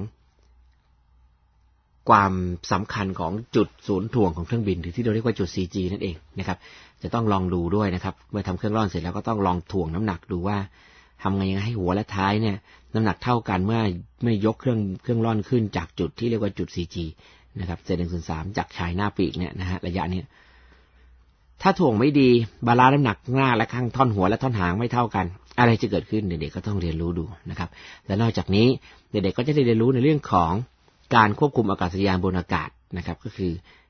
ความสำคัญของจุดศูนย์ถ่วงของเครื่องบินหรือที่เราเรียกว่าจุด CG นั่นเองนะครับจะต้องลองดูด้วยนะครับเมื่อทำเครื่องร่อนเสร็จแล้วก็ต้องลองถ่วงน้ำหนักดูว่าทำไงให้หัวและท้ายเนี่ยน้ำหนักเท่ากันเมื่อยกเครื่องร่อนขึ้นจากจุดที่เรียกว่าจุด CG นะครับเศษ 1/3 จากชายหน้าปีกเนี่ยนะฮะระยะนี้ถ้าถ่วงไม่ดีบาลานซ์น้ำหนักหน้าและข้างท่อนหัวและท่อนหางไม่เท่ากันอะไรจะเกิดขึ้นเด็กๆก็ต้องเรียนรู้ดูนะครับและนอกจากนี้เด็กๆก็จะได้เรียนรู้ในเรื่องของการควบคุมอากาศยานบนอากาศนะครับก็คือ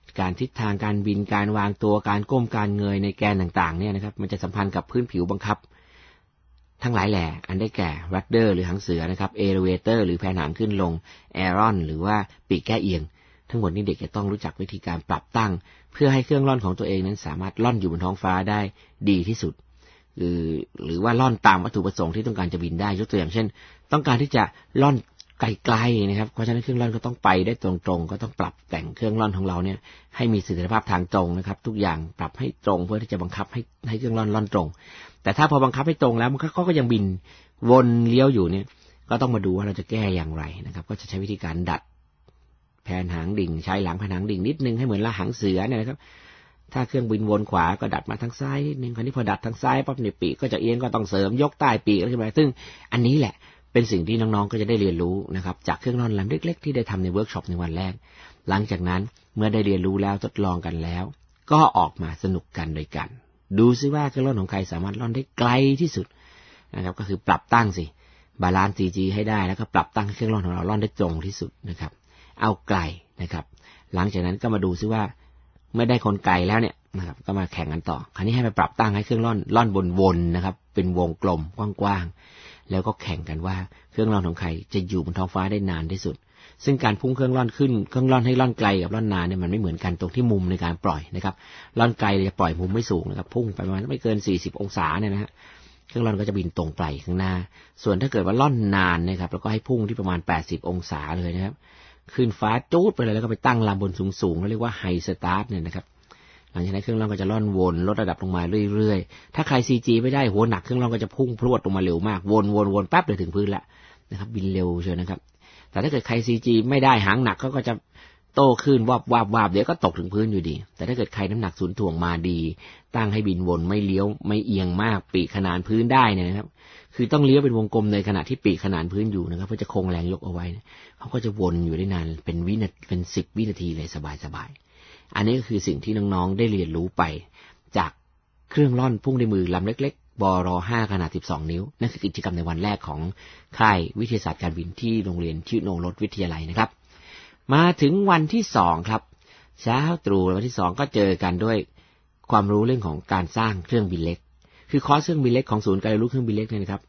การทิศทางการบินการวางตัวการก้มการเงยในแกนต่างๆเนี่ยนะครับมันจะสัมพันธ์กับพื้นผิวบังคับทั้งหลายแหล่อันได้แก่รัดเดอร์หรือหางเสือนะครับเอเลเวเตอร์หรือแผนหางขึ้นลงแอรอนหรือว่าปีกแก้เอียงทั้งหมดนี้เด็กจะต้องรู้จักวิธีการปรับตั้งเพื่อให้เครื่องล่อนของตัวเองนั้นสามารถล่อนอยู่บนท้องฟ้าได้ดีที่สุดหรือว่าล่อนตามวัตถุประสงค์ที่ต้องการจะบินได้ยกตัวอย่างเช่นต้องการที่จะล่อนไกลๆนะครับเพราะฉะนั้นเครื่องล่อนก็ต้องไปได้ตรงๆก็ต้องปรับแต่งเครื่องล่อนของเราเนี่ยให้มีประสิทธิภาพทางตรงนะครับทุกอย่างปรับให้ตรงเพื่อที่จะบังคับให้เครื่องล่อนตรงแต่ถ้าพอบังคับให้ตรงแล้วมันก็ยังบินวนเลี้ยวอยู่เนี่ยก็ต้องมาดูว่าเราจะแก้อย่างไรนะครับก็จะใช้วิธีการดัดแผนหางดิ่งใช้หลังแผนหางดิ่งนิดนึงให้เหมือนหางเสือเนี่ยนะครับถ้าเครื่องบินวนขวาก็ดัดมาทางซ้ายนิดนึงคราวนี้พอดัดทางซ้ายปั๊บเนี่ยปีกก็จะเอียงก็ต้องเสริมยกใต้ปีกอะไรขึ้นมาซึ่งอันนี้แหละเป็นสิ่งที่น้องๆก็จะได้เรียนรู้นะครับจากเครื่องล่อนลำเล็กๆที่ได้ทำในเวิร์กช็อปในวันแรกหลังจากนั้นเมื่อได้เรียนรู้แล้วทดลองกันแล้วก็ออกมาสนุกกันโดยกันดูซิว่าเครื่องล่อนของใครสามารถล่อนได้ไกลที่สุดนะครับก็คือปรับตั้งสิบาลานซ์ CG ให้ได้แล้วก็ปรับตั้งเครื่องล่อนของเราล่อนได้ตรงที่สุดนะครับเอาไกลนะครับหลังจากนั้นก็มาดูซิว่าเมื่อได้คนไกลแล้วเนี่ยนะครับก็มาแข่งกันต่อคราวนี้ให้ไปปรับตั้งให้เครื่องล่อนวนๆนะครับเป็นวงกลมกว้างๆแล้วก็แข่งกันว่าเครื่องล่อนของใครจะอยู่บนท้องฟ้าได้นานที่สุดซึ่งการพุ่งเครื่องล่อนขึ้นเครื่องล่อนให้ล่อนไกลกับล่อนนานเนี่ยมันไม่เหมือนกันตรงที่มุมในการปล่อยนะครับล่อนไกลจะปล่อยมุมไม่สูงนะครับพุ่งไปประมาณไม่เกิน40องศาเนี่ยนะฮะเครื่องล่อนก็จะบินตรงไปข้างหน้าส่วนถ้าเกิดว่าล่อนนานนะครับแล้วก็ให้พุ่งที่ประมาณ80องศาเลยนะครับขึ้นฟ้าจู๊ดไปเลยแล้วก็ไปตั้งลำบนสูงๆแล้วเรียกว่าไฮสตาร์ทเนี่ยนะครับหลังจากนั้นเครื่องล่อนก็จะล่อนวนลดระดับลงมาเรื่อยๆถ้าใคร CG ไม่ได้หัวหนักเครื่องล่อนก็จะพุ่งพรวดลงมาเร็วมากวนแป๊บเดียวถึงพื้นแล้วนะครับบินเร็วเชียวนะครับแต่ถ้าเกิดใคร CG ไม่ได้หางหนักก็จะโตขึ้นวาบเดี๋ยวก็ตกถึงพื้นอยู่ดีแต่ถ้าเกิดใครน้ำหนักศูนย์ถ่วงมาดีตั้งให้บินวนไม่เลี้ยวไม่เอียงมากปีกขนานพื้นได้เนี่ยนะครับคือต้องเลี้ยวเป็นวงกลมในขณะที่ปีกขนานพื้นอยู่นะครับเพื่อจะคงแรงยกเอาไว้เขาก็จะวนอยู่ได้นานเป็น10 วินาทีเลยสบายๆอันนี้ก็คือสิ่งที่น้องๆได้เรียนรู้ไปจากเครื่องล่อนพุ่งด้วยมือลำเล็กๆบร5ขนาด12นิ้วนั่นคือกิจกรรมในวันแรกของค่ายวิทยาศาสตร์การบินที่โรงเรียนชิโนรสวิทยาลัยนะครับมาถึงวันที่2ครับเช้าตรู่วันที่2ก็เจอกันด้วยความรู้เรื่องของการสร้างเครื่องบินเล็กคือคอร์สเครื่องบินเล็กของศูนย์การเรียนรู้เครื่องบินเล็กเนี่ยนะครับ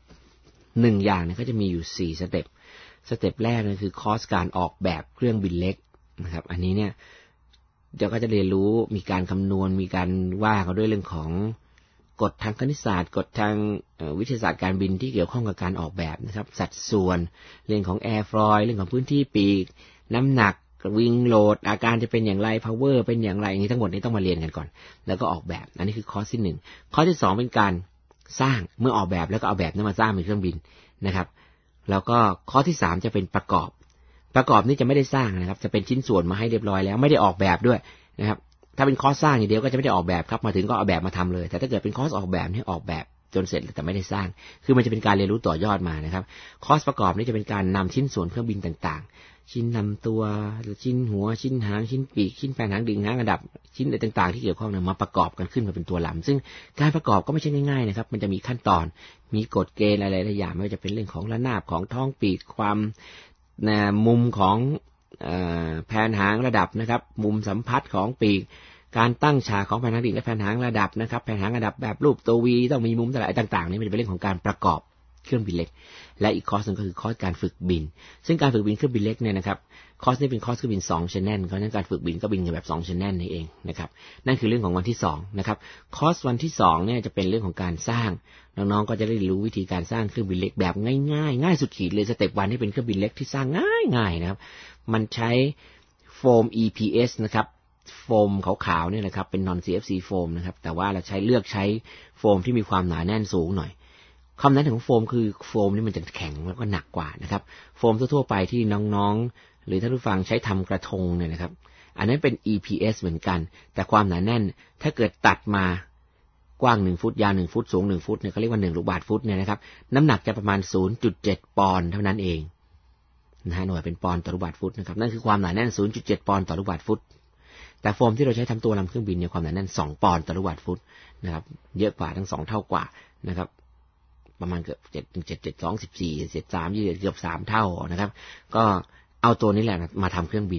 1อย่างเนี่ยก็จะมีอยู่4สเต็ปแรกเนี่ยคือคอร์สการออกแบบเครื่องบินเล็กนะครับอันนี้เนี่ยเดี๋ยวก็จะเรียนรู้มีการคำนวณมีการว่าเขาด้วยเรื่องของกฎทางคณิตศาสตร์กฎทางวิทยาศาสตร์การบินที่เกี่ยวข้องกับการออกแบบนะครับสัดส่วนเรื่องของแอร์ฟลอยเรื่องของพื้นที่ปีกน้ำหนักวิงโหลดอาการจะเป็นอย่างไรพาวเวอร์เป็นอย่างไรอย่างนี้ทั้งหมดนี้ต้องมาเรียนกันก่อนแล้วก็ออกแบบอันนี้คือคอร์สที่1คอร์สที่2เป็นการสร้างเมื่อออกแบบแล้วก็เอาแบบนั้นมาสร้างเป็นเครื่องบินนะครับแล้วก็คอร์สที่3จะเป็นประกอบนี่จะไม่ได้สร้างนะครับจะเป็นชิ้นส่วนมาให้เรียบร้อยแล้วไม่ได้ออกแบบด้วยนะครับถ้าเป็นคอร์สสร้างอย่างเดียวก็จะไม่ได้ออกแบบครับมาถึงก็เอาแบบมาทำเลยแต่ถ้าเกิดเป็นคอร์สออกแบบนี่ออกแบบจนเสร็จแต่ไม่ได้สร้างคือมันจะเป็นการเรียนรู้ต่อยอดมานะครับคอร์สประกอบนี่จะเป็นการนำชิ้นส่วนเครื่องบินต่างๆชิ้นลำตัวชิ้นหัวชิ้นหางชิ้นปีกชิ้นแผนหางดิ่งหางระดับชิ้นอะไรต่างๆที่เกี่ยวข้องมาประกอบกันขึ้นมาเป็นตัวลำซึ่งการประกอบก็ไม่ใช่ง่ายๆนะครับมันจะมีขั้นตอนมีกฎเกณฑ์อะไรหลายอย่างไม่ว่าจะเป็นเรื่องของระนาบของท้องปีกความมุมของแผนหางระดับนะครับมุมสัมผัสของปีกการตั้งฉากของแผนหางดิ่งและแผนหางระดับนะครับแผนหางระดับแบบรูปตัววีต้องมีมุมอะไรต่างๆนี่มันจะเป็นเรื่องของการประกอบเครื่องบินเล็กและอีกคอร์สนึงก็คือคอร์สการฝึกบินซึ่งการฝึกบินเครื่องบินเล็กเนี่ยนะครับคอร์สนี้เป็นคอร์สเครื่องบิน2 channel เพราะฉะนั้นการฝึกบินก็บินกันแบบ2 channel นี่เองนะครับนั่นคือเรื่องของวันที่2นะครับคอร์สวันที่2เนี่ยจะเป็นเรื่องของการสร้างน้องๆก็จะได้รู้วิธีการสร้างเครื่องบินเล็กแบบง่ายสุดขีดเลยสเต็ป1ที่เป็นเครื่องบินเล็กที่สร้างง่ายนะครับมันใช้โฟม EPS นะครับโฟมขาวๆเนี่ยนะครับเป็น non CFC โฟมนะครับแต่ว่าเราเลือกใช้โฟมที่มีความหนาแน่นสูงหน่อยคำนั้นของโฟมคือโฟมนี่มันจะแข็งแล้วก็หนักกว่านะครับโฟมทั่วๆไปที่น้องๆหรือท่านผู้ฟังใช้ทำกระทงเนี่ยนะครับอันนั้นเป็น EPS เหมือนกันแต่ความหนาแน่นถ้าเกิดตัดมากว้าง1ฟุตยาว1ฟุตสูง1ฟุตเนี่ยเขาเรียกว่า1ลูกบาศก์ฟุตเนี่ยนะครับน้ำหนักจะประมาณ 0.7 ปอนด์เท่านั้นเองนะฮะหน่วยเป็นปอนด์ต่อลูกบาศก์ฟุตนะครับนั่นคือความหนาแน่น 0.7 ปอนด์ต่อลูกบาศก์ฟุตแต่โฟมที่เราใช้ทำตัวลำเครื่องบินเนี่ยความหนาแน่น2 ปอนด์ต่อลูกบาศก์ฟุตนะครับเยอะกว่าทั้ง2เท่ากว่านะครับประมาณเกือบ7 2 14 7 3 20เกือบ3เท่านะครับก็เอาตัวนี้แหละมาทำเครื่องบิน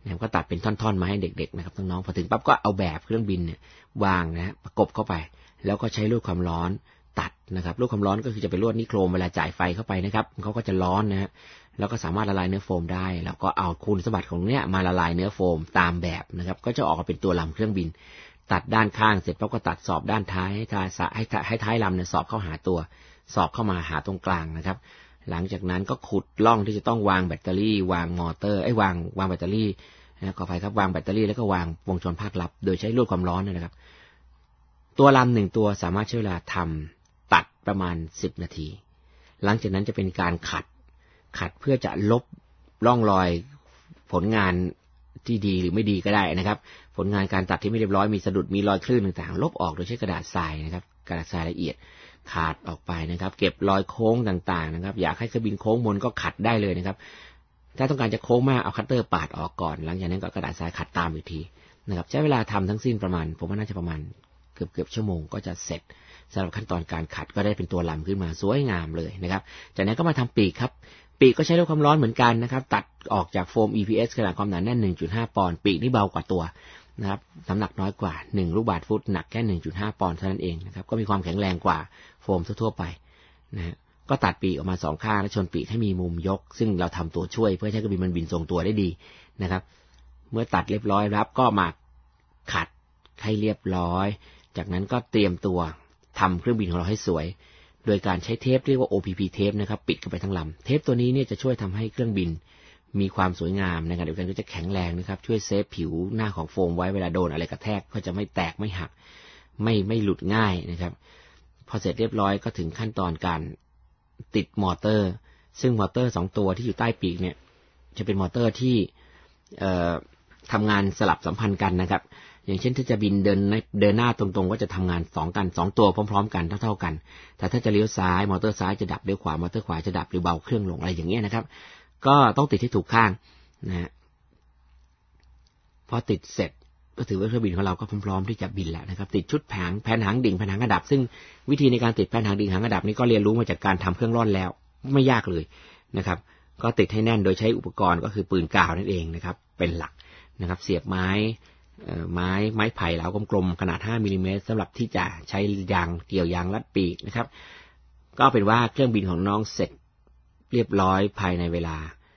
นะครับก็ตัดเป็นท่อนๆมาให้เด็กๆนะครับน้องๆพอถึงปั๊บก็เอาแบบเครื่องบินเนี่ยวางนะประกบเข้าไปแล้วก็ใช้ลวดความร้อนตัดนะครับลวดความร้อนก็คือจะเป็นลวดนิโครมเวลาจ่ายไฟเข้าไปนะครับเขาก็จะร้อนนะฮะแล้วก็สามารถละลายเนื้อโฟมได้แล้วก็เอาคุณสมบัติของเนี้ยมาละลายเนื้อโฟมตามแบบนะครับก็จะออกมาเป็นตัวลำเครื่องบินตัดด้านข้างเสร็จปั๊บก็ตัดสอบด้านท้ายให้ท้ายลำเนี่ยสอบเข้าหาตัวสอบเข้ามาหาตรงกลางนะครับหลังจากนั้นก็ขุดร่องที่จะต้องวางแบตเตอรี่วางมอเตอร์วางแบตเตอรี่ขออภัยครับวางแบตเตอรี่แล้วก็วางวงจรภาคลับโดยใช้ลวดความร้อนนะครับตัวลำหนึ่งตัวสามารถใช้เวลาทำตัดประมาณ10 นาทีหลังจากนั้นจะเป็นการขัดเพื่อจะลบร่องรอยผลงานที่ดีหรือไม่ดีก็ได้นะครับผลงานการตัดที่ไม่เรียบร้อยมีสะดุดมีรอยคลื่นต่างๆลบออกโดยใช้กระดาษทรายนะครับกระดาษทรายละเอียดขาดออกไปนะครับเก็บรอยโค้งต่างๆนะครับอยากให้เครื่องบินโค้งมนก็ขัดได้เลยนะครับถ้าต้องการจะโค้งมากเอาคัตเตอร์ปาดออกก่อนหลังจากนั้นก็กระดาษทรายขัดตามอีกทีนะครับใช้เวลาทำทั้งสิ้นประมาณผมว่าน่าจะประมาณเกือบชั่วโมงก็จะเสร็จสำหรับขั้นตอนการขัดก็ได้เป็นตัวลำขึ้นมาสวยงามเลยนะครับจากนั้นก็มาทำปีกครับปีกก็ใช้ลวดความร้อนเหมือนกันนะครับตัดออกจากโฟม EPS ขนาดความหนาแน่น 1.5 ปอนด์ปีกนี่เบากว่าตัวนะครับน้ำหนักน้อยกว่า1ลูกบาศก์ฟุตหนักแค่ 1.5 ปอนด์เท่านั้นเองนะครับก็มีความแข็งแรงกว่าโฟมทั่วๆไปนะก็ตัดปีกออกมา2ข้างและชนปีกให้มีมุมยกซึ่งเราทำตัวช่วยเพื่อให้เครื่องบินมันบินทรงตัวได้ดีนะครับเมื่อตัดเรียบร้อยแล้วก็มาขัดให้เรียบร้อยจากนั้นก็เตรียมตัวทำเครื่องบินของเราให้สวยโดยการใช้เทปเรียกว่า OPP เทปนะครับปิดเข้าไปทั้งลำเทปตัวนี้เนี่ยจะช่วยทำให้เครื่องบินมีความสวยงามในขณะเดียวกันก็จะแข็งแรงนะครับช่วยเซฟผิวหน้าของโฟมไว้เวลาโดนอะไรกระแทกก็จะไม่แตกไม่หักไม่หลุดง่ายนะครับพอเสร็จเรียบร้อยก็ถึงขั้นตอนการติดมอเตอร์ซึ่งมอเตอร์2ตัวที่อยู่ใต้ปีกเนี่ยจะเป็นมอเตอร์ที่ทำงานสลับสัมพันธ์กันนะครับอย่างเช่นถ้าจะบินเดินหน้าตรงๆก็จะทำงาน2ตัวพร้อมๆกันเท่าๆกันแต่ถ้าจะเลี้ยวซ้ายมอเตอร์ซ้ายจะดับเลี้ยวขวามอเตอร์ขวาจะดับหรือเบาเครื่องลงอะไรอย่างเงี้ยนะครับก็ต้องติดที่ถูกข้างนะฮะพอติดเสร็จก็ถือว่าเครื่องบินของเราก็พร้อมที่จะบินแล้วนะครับติดชุดแผ่นหางดิ่งแผ่นหางกระดับซึ่งวิธีในการติดแผ่นหางดิ่งหางกระดับนี้ก็เรียนรู้มาจากการทำเครื่องร่อนแล้วไม่ยากเลยนะครับก็ติดให้แน่นโดยใช้อุปกรณ์ก็คือปืนกาวนั่นเองนะครับเป็นหลักนะครับเสียบไม้ไผ่เหลากลมๆขนาด5มิลลิเมตรสำหรับที่จะใช้ยางเกี่ยวยางรัดปีกนะครับก็เป็นว่าเครื่องบินของน้องเสร็จเรียบร้อยภายในเวลา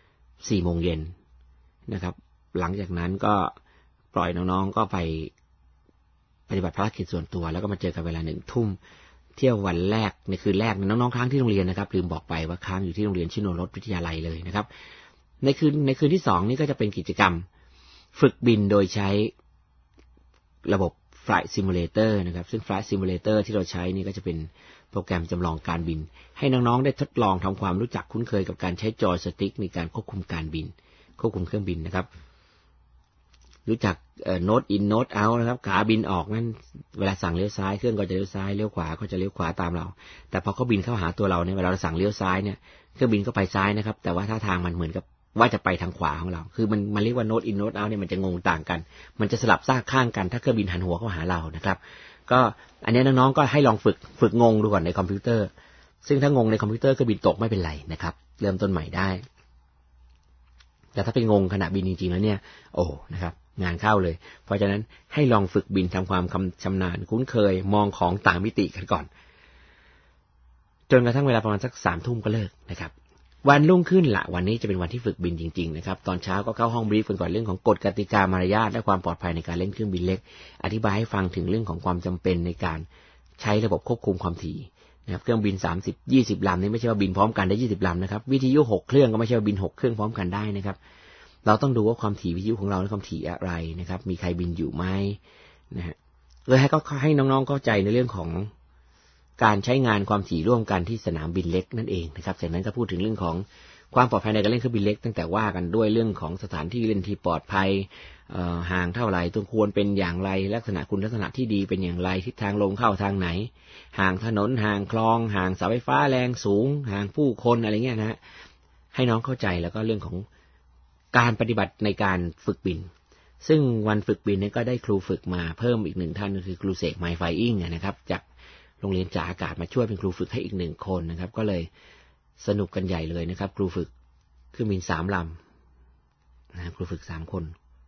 4 โมงเย็นนะครับหลังจากนั้นก็ปล่อยน้องๆก็ไปปฏิบัติภารกิจส่วนตัวแล้วก็มาเจอกันเวลา 1 ทุ่มเที่ยววันแรกในคืนแรกน้องๆค้างที่โรงเรียนนะครับลืมบอกไปว่าค้างอยู่ที่โรงเรียนชิโนรสวิทยาลัยเลยนะครับในคืนที่2นี่ก็จะเป็นกิจกรรมฝึกบินโดยใช้ระบบ Flight Simulator นะครับซึ่ง Flight Simulator ที่เราใช้นี่ก็จะเป็นโปรแกรมจำลองการบินให้น้องๆได้ทดลองทำความรู้จักคุ้นเคยกับการใช้จอยสติ๊กในการควบคุมการบินควบคุมเครื่องบินนะครับรู้จักโน้ตอินโน้ตเอาท์นะครับขาบินออกนั้นเวลาสั่งเลี้ยวซ้ายเครื่องก็จะเลี้ยวซ้ายเลี้ยวขวาก็จะเลี้ยวขวาตามเราแต่พอเขาบินเข้าหาตัวเราเนี่ยเวลาเราสั่งเลี้ยวซ้ายเนี่ยเครื่องบินก็ไปซ้ายนะครับแต่ว่าท่าทางมันเหมือนกับว่าจะไปทางขวาของเราคือมันเรียกว่าโน้ตอินโน้ตเอาท์เนี่ยมันจะงงต่างกันมันจะสลับซากข้างกันถ้าเครื่องบินหันหัวเข้าหาเรานะครับก็อันนี้น้องๆก็ให้ลองฝึกงงดูก่อนในคอมพิวเตอร์ซึ่งถ้างงในคอมพิวเตอร์เครื่องบินตกไม่เป็นไรนะครับเริ่มต้นใหม่ได้แต่ถ้าเป็นงงขณะบินจริงๆแล้วเนี่ยโอ้นะครับงานเข้าเลยเพราะฉะนั้นให้ลองฝึกบินทำความชำนาญคุ้นเคยมองของต่างมิติกันก่อนจนกระทั่งเวลาประมาณสัก 3 ทุ่มก็เลิกนะครับวันรุ่งขึ้นละวันนี้จะเป็นวันที่ฝึกบินจริงๆนะครับตอนเช้าก็เข้าห้องบรีฟกันก่อนเรื่องของกฎกติกามารยาทและความปลอดภัยในการเล่นเครื่องบินเล็กอธิบายให้ฟังถึงเรื่องของความจำเป็นในการใช้ระบบควบคุมความถี่นะครับเครื่องบิน20 ลำนี่ไม่ใช่ว่าบินพร้อมกันได้20 ลำนะครับวิทยุ6 เครื่องก็ไม่ใช่ว่าบิน6 เครื่องพร้อมกันได้นะครับเราต้องดูว่าความถี่วิทยุของเราและความถี่อะไรนะครับมีใครบินอยู่ไหมนะฮะเลยให้น้องๆเข้าใจในเรื่องของการใช้งานความถี่ร่วมกันที่สนามบินเล็กนั่นเองนะครับจากนั้นก็พูดถึงเรื่องของความปลอดภัยในการเล่นเครื่องบินเล็กตั้งแต่ว่ากันด้วยเรื่องของสถานที่เล่นที่ปลอดภัยห่างเท่าไหร่ตัวควรเป็นอย่างไรลักษณะที่ดีเป็นอย่างไรทิศทางลงเข้าทางไหนห่างถนนห่างคลองห่างเสาไฟฟ้าแรงสูงห่างผู้คนอะไรเงี้ยนะฮะให้น้องเข้าใจแล้วก็เรื่องของการปฏิบัติในการฝึกบินซึ่งวันฝึกบินนี้ก็ได้ครูฝึกมาเพิ่มอีก1 ท่านก็คือครูเสกไมไฟอิงนะครับจากโรงเรียนจ่าอากาศมาช่วยเป็นครูฝึกให้อีก1 คนนะครับก็เลยสนุกกันใหญ่เลยนะครับครูฝึกเครื่องบิน3 ลำนะครูฝึก3 คน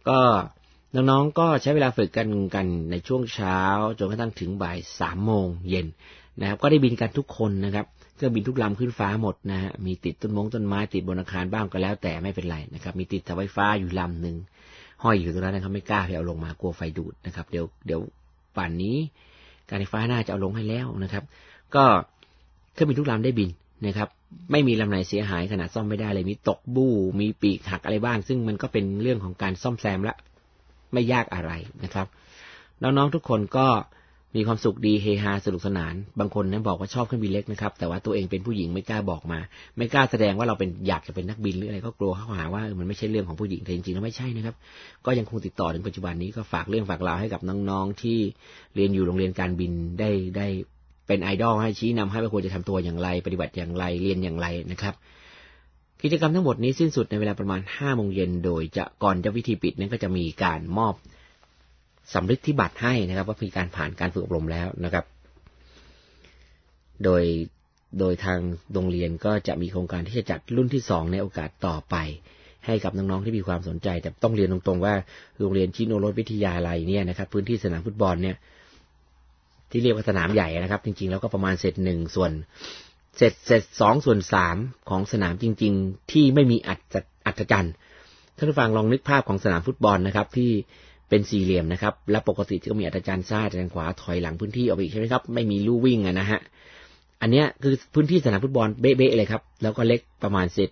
ก็น้องๆก็ใช้เวลาฝึกกันในช่วงเช้าจนกระทั่งถึงบ่าย 3:00 นนะครับก็ได้บินกันทุกคนนะครับเครื่องบินทุกลำขึ้นฟ้าหมดนะฮะมีติดต้นไม้ติดบนอาคารบ้างก็แล้วแต่ไม่เป็นไรนะครับมีติดเสาไฟฟ้าอยู่ลำนึงห้อยอยู่ตรงนั้นนะครับไม่กล้าที่เอาลงมากลัวไฟดูดนะครับเดี๋ยวป่านนี้การไฟฟ้าน่าจะเอาลงให้แล้วนะครับก็เครื่องบินทุกลำได้บินนะครับไม่มีลำไหนเสียหายขนาดซ่อมไม่ได้เลยมีตกบู้มีปีกหักอะไรบ้างซึ่งมันก็เป็นเรื่องของการซ่อมแซมละไม่ยากอะไรนะครับน้องๆทุกคนก็มีความสุขดีเฮฮาสนุกสนานบางคนนั้นบอกว่าชอบเครื่องบินเล็กนะครับแต่ว่าตัวเองเป็นผู้หญิงไม่กล้าบอกมาไม่กล้าแสดงว่าเราเป็นอยากจะเป็นนักบินหรืออะไรก็กลัวเขาหาว่ามันไม่ใช่เรื่องของผู้หญิงแต่จริงๆแล้วไม่ใช่นะครับก็ยังคงติดต่อถึงปัจจุบันนี้ก็ฝากเรื่องฝากราวให้กับน้องๆที่เรียนอยู่โรงเรียนการบินได้เป็นไอดอลให้ชี้นำให้ว่าควรจะทำตัวอย่างไรปฏิบัติอย่างไรเรียนอย่างไรนะครับกิจกรรมทั้งหมดนี้สิ้นสุดในเวลาประมาณ 5:00 นโดยก่อนจะพิธีปิดนั้นก็จะมีการมอบสำริดที่บัตรให้นะครับว่ามีการผ่านการฝึกอบรมแล้วนะครับโดยทางโรงเรียนก็จะมีโครงการที่จะจัดรุ่นที่2ในโอกาสต่อไปให้กับน้องๆที่มีความสนใจแต่ต้องเรียนตรงๆว่าโรงเรียนชิโนโรสวิทยาลัยเนี่ยนะครับพื้นที่สนามฟุตบอลเนี่ยที่เรียกว่าสนามใหญ่นะครับจริงๆแล้วก็ประมาณเศษ1ส่วนเศษ2/3ของสนามจริงๆที่ไม่มีอัศจรรย์ท่านผู้ฟังลองนึกภาพของสนามฟุตบอลนะครับที่เป็นสี่เหลี่ยมนะครับและปกติจะมีอัศจรรย์ซ้ายอัศจรรย์ขวาถอยหลังพื้นที่ออกไปอีกใช่ไหมครับไม่มีลู่วิ่งนะฮะอันเนี้ยคือพื้นที่สนามฟุตบอลเบ๊ะๆเลยครับแล้วก็เล็กประมาณเศษ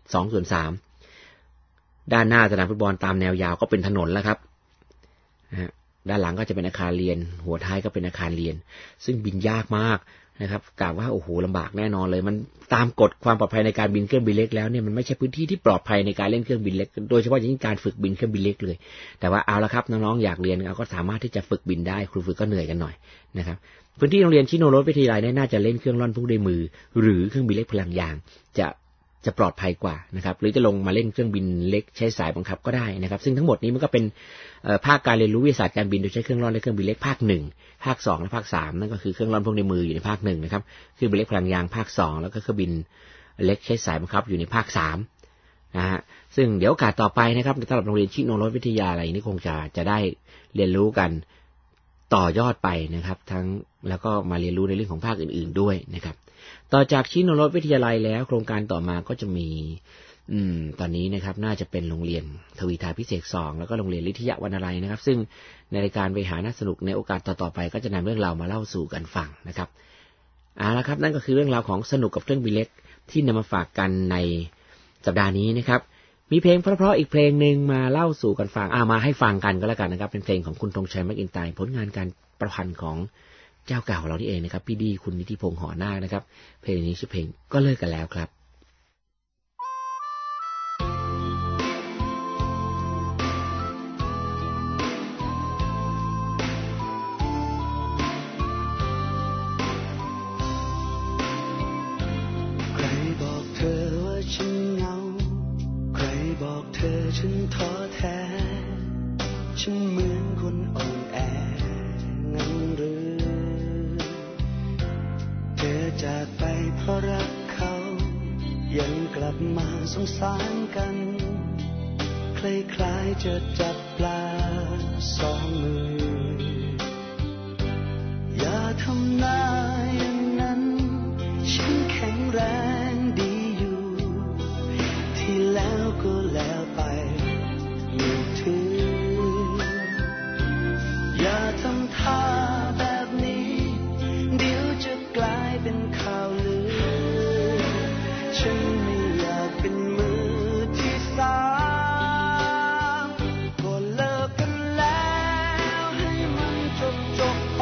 2/3ด้านหน้าสนามฟุตบอลตามแนวยาวก็เป็นถนนแล้วครับด้านหลังก็จะเป็นอาคารเรียนหัวท้ายก็เป็นอาคารเรียนซึ่งบินยากมากนะครับกล่าวว่าโอ้โหลำบากแน่นอนเลยมันตามกฎความปลอดภัยในการบินเครื่องบินเล็กแล้วเนี่ยมันไม่ใช่พื้นที่ที่ปลอดภัยในการเล่นเครื่องบินเล็กโดยเฉพาะอย่างยิ่งการฝึกบินเครื่องบินเล็กเลยแต่ว่าเอาละครับน้องๆอยากเรียนก็สามารถที่จะฝึกบินได้ครูฝึกก็เหนื่อยกันหน่อยนะครับพื้นที่โรงเรียนชิโนโรสวิทยาลัยน่าจะเล่นเครื่องล่อนพุ่งด้วยมือหรือเครื่องบินเล็กพลังยางจะปลอดภัยกว่านะครับหรือจะลงมาเล่นเครื่องบินเล็กใช้สายบังคับก็ได้นะครับซึ่งทั้งหมดนี้มันก็เป็นภาคการเรียนรู้วิทยาศาสตร์การบินโดยใช้เครื่องร่อนและเครื่องบินเล็กภาค1ภาค2และภาค3นั่นก็คือเครื่องร่อนพวกในมืออยู่ในภาค1นะครับเครื่องบินเล็กพลังยางภาค2แล้วก็เครื่องบินเล็กใช้สายบังคับอยู่ในภาค3นะฮะซึ่งเดี๋ยวโอกาสต่อไปนะครับสำหรับโรงเรียนชิโนโรสวิทยาลัยนี้คงจะได้เรียนรู้กันต่อยอดไปนะครับทั้งแล้วก็มาเรียนรู้ในเรื่องของภาคอื่นๆด้วยนะครับต่อจากชิโนโรสวิทยาลัยแล้วโครงการต่อมาก็จะมีตอนนี้นะครับน่าจะเป็นโรงเรียนทวีทาพิเศษ2แล้วก็โรงเรียนฤทยาวรรณาลัยนะครับซึ่งในรายการไปหาน่าสนุกในโอกาสต่อๆไปก็จะนำเรื่องราวมาเล่าสู่กันฟังนะครับเอาละครับนั่นก็คือเรื่องราวของสนุกกับเครื่องบินเล็กที่นำมาฝากกันในสัปดาห์นี้นะครับมีเพลงเพราะๆอีกเพลงนึงมาเล่าสู่กันฟังมาให้ฟังกันก็แล้วกันนะครับเป็นเพลงของคุณธงชัยแมคอินไตร์ผลงานการประพันธ์ของเจ้าเก่าเรานี่เองนะครับพี่ดีคุณนิติพงษ์หอนาคนะครับเพลงนี้ชื่อเพลงก็เลิกกันแล้วครับใครบอกเธอว่าฉันเหงาใครบอกเธอฉันท้อแท้ฉันเหมือนคนอ่อนแองั้นหรือเธอจากไปเพราะรักเขายังกลับมาสงสารกันคล้ายๆจะจับปลาสองมืออย่าทำหน้าอย่างนั้นฉันแข็งแรงดีอยู่ที่แล้วก็แล้วไปไม่ถืออย่าทำท่าแบบนี้เดี๋ยวจะกลายเป็นข่าวลือฉันไม่อยากเป็นมือที่สามก็เลิกกันแล้วให้มันจบไป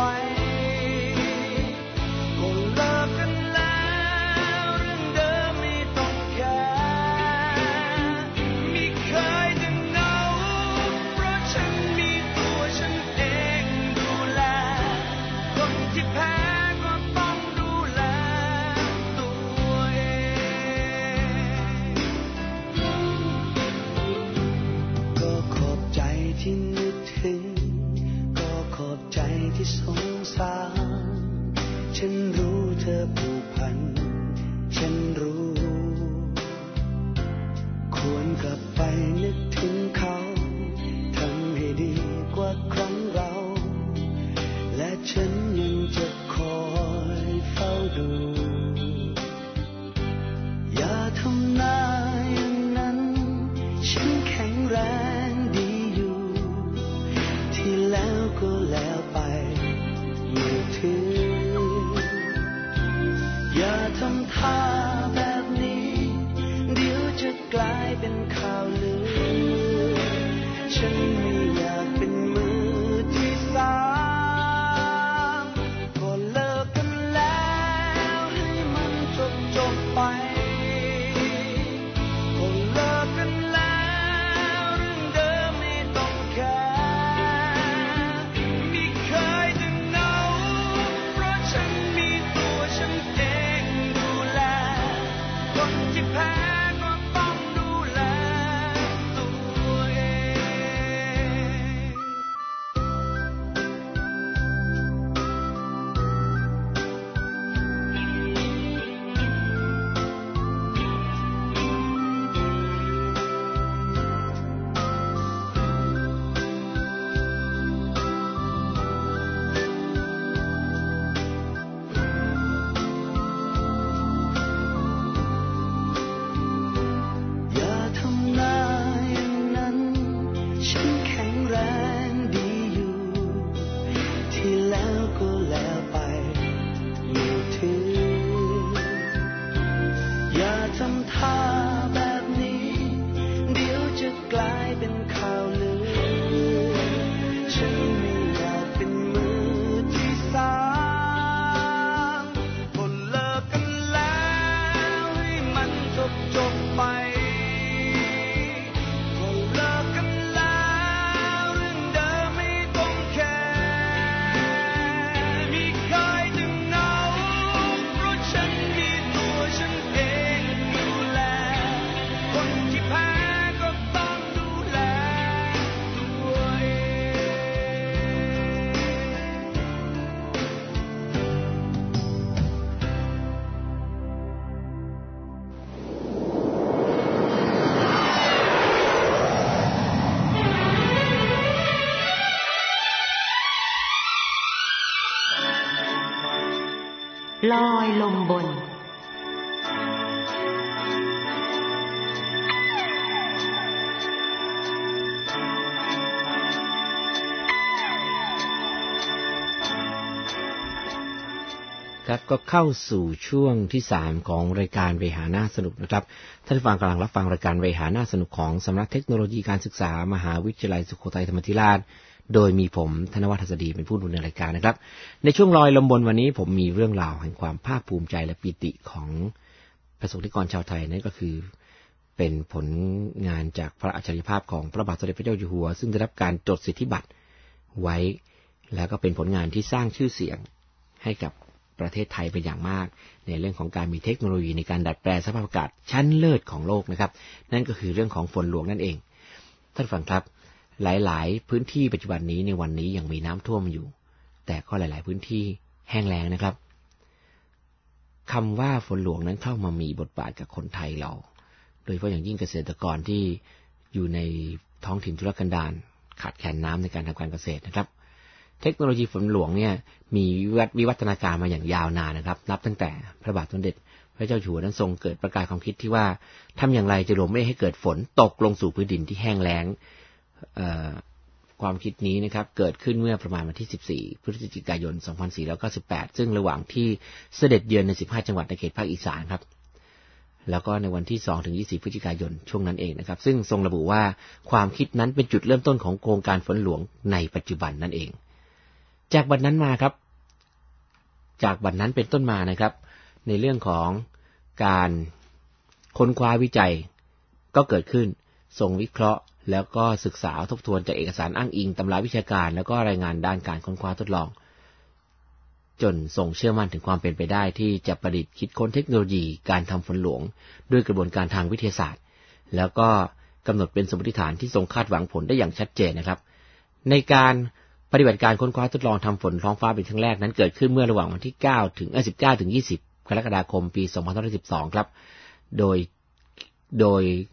ก็เลิกกันแล้วเรื่องเดิมไม่ต้องแคร์ไม่เคยจะเหงาเพราะฉันมีตัวฉันเองดูแลคนที่แพ้ก็ต้องดูแลตัวเองก็ขอบใจที่นึกถึงก็ขอบใจที่สงสารฉันรู้เธอผูกพันฉันรู้ควรกลับไปนึกถึงเขาทำให้ฉันยังจะคอยเฝ้าดูอย่าทำหน้าอย่างนั้นฉันแข็งแรงดีอยู่ที่แล้วก็แล้วไปไม่ถึงอย่าทำท่าแบบนี้เดี๋ยวจะกลายเป็นข่าวลือฉันไม่อยากเป็นมือที่สามก็เลิกกันแล้วให้มันจบไปก็เลิกกันแล้วเรื่องเดิมไม่ต้องแคร์ไม่เคยจะเหงาเพราะฉันมีตัวฉันเองดูแลคนที่แพ้ก็ต้องดูแลตัวเองอย่าทำหน้าอย่างนั้นฉันแข็งแรงดีอยู่ที่แล้วก็แล้วไปไม่ถึงอย่าทำท่าแบบนี้เดี๋ยวจะกลายเป็นข่าวลือฉันไม่อยากเป็นมือที่สามก็เลิกกันแล้วให้มันจบไปก็เลิกกันแล้วเรื่องเดิมไม่ต้องแคร์ไม่เคยจะเหงาเพราะฉันมีตัวฉันเองดูแลคนที่แพ้ก็ต้องดูแลตัวเองลอยลมบนครับก็เข้าสู่ช่วงที่3ของรายการเวหาน่าสนุกนะครับท่านผู้ฟังกำลังรับฟังรายการเวหาน่าสนุกของสำนักเทคโนโลยีการศึกษามหาวิทยาลัยสุโขทัยธรรมาธิราชโดยมีผมธนวัฒน์ หัสดีเป็นผู้ดำเนินรายการนะครับในช่วงลอยลมบนวันนี้ผมมีเรื่องราวแห่งความภาคภูมิใจและปิติของประสบนิกรชาวไทยนั่นก็คือเป็นผลงานจากพระอัจฉริยภาพของพระบาทสมเด็จพระเจ้าอยู่หัวซึ่งได้รับการจดสิทธิบัตรไว้แล้วก็เป็นผลงานที่สร้างชื่อเสียงให้กับประเทศไทยเป็นอย่างมากในเรื่องของการมีเทคโนโลยีในการดัดแปลงสภาพอากาศชั้นเลิศของโลกนะครับนั่นก็คือเรื่องของฝนหลวงนั่นเองท่านฟังครับหลายๆพื้นที่ปัจจุบันนี้ในวันนี้ยังมีน้ำท่วมอยู่แต่ก็หลายๆพื้นที่แห้งแล้งนะครับคำว่าฝนหลวงนั้นเข้ามามีบทบาทกับคนไทยเราโดยเฉพาะอย่างยิ่งเกษตรกรที่อยู่ในท้องถิ่นทุรกันดารขาดแคลนน้ำในการทำการเกษตรนะครับเทคโนโลยีฝนหลวงเนี่ยมีวิวัฒนาการมาอย่างยาวนานนะครับนับตั้งแต่พระบาทสมเด็จพระเจ้าอยู่หัวนั้นทรงเกิดประกายความคิดที่ว่าทำอย่างไรจะไม่ให้เกิดฝนตกลงสู่พื้นดินที่แห้งแล้งความคิดนี้นะครับเกิดขึ้นเมื่อประมาณวันที่14พฤศจิกายน2498ซึ่งระหว่างที่เสด็จเยือนใน15จังหวัดในเขตภาคอีสานครับแล้วก็ในวันที่2ถึง20พฤศจิกายนช่วงนั้นเองนะครับซึ่งทรงระบุว่าความคิดนั้นเป็นจุดเริ่มต้นของโครงการฝนหลวงในปัจจุบันนั่นเองจากบัดนั้นมาครับจากบัดนั้นเป็นต้นมานะครับในเรื่องของการค้นคว้าวิจัยก็เกิดขึ้นทรงวิเคราะห์แล้วก็ศึกษาทบทวนจากเอกสารอ้างอิงตำราวิชาการแล้วก็รายงานด้านการค้นคว้าทดลองจนทรงเชื่อมั่นถึงความเป็นไปได้ที่จะประดิษฐ์คิดค้นเทคโนโลยีการทำฝนหลวงด้วยกระบวนการทางวิทยาศาสตร์แล้วก็กำหนดเป็นสมมติฐานที่ทรงคาดหวังผลได้อย่างชัดเจนนะครับในการปฏิบัติการค้นคว้าทดลองทำฝนท้องฟ้าเป็นครั้งแรกนั้นเกิดขึ้นเมื่อระหว่างวันที่19ถึง20กรกฎาคมปี2512ครับโดย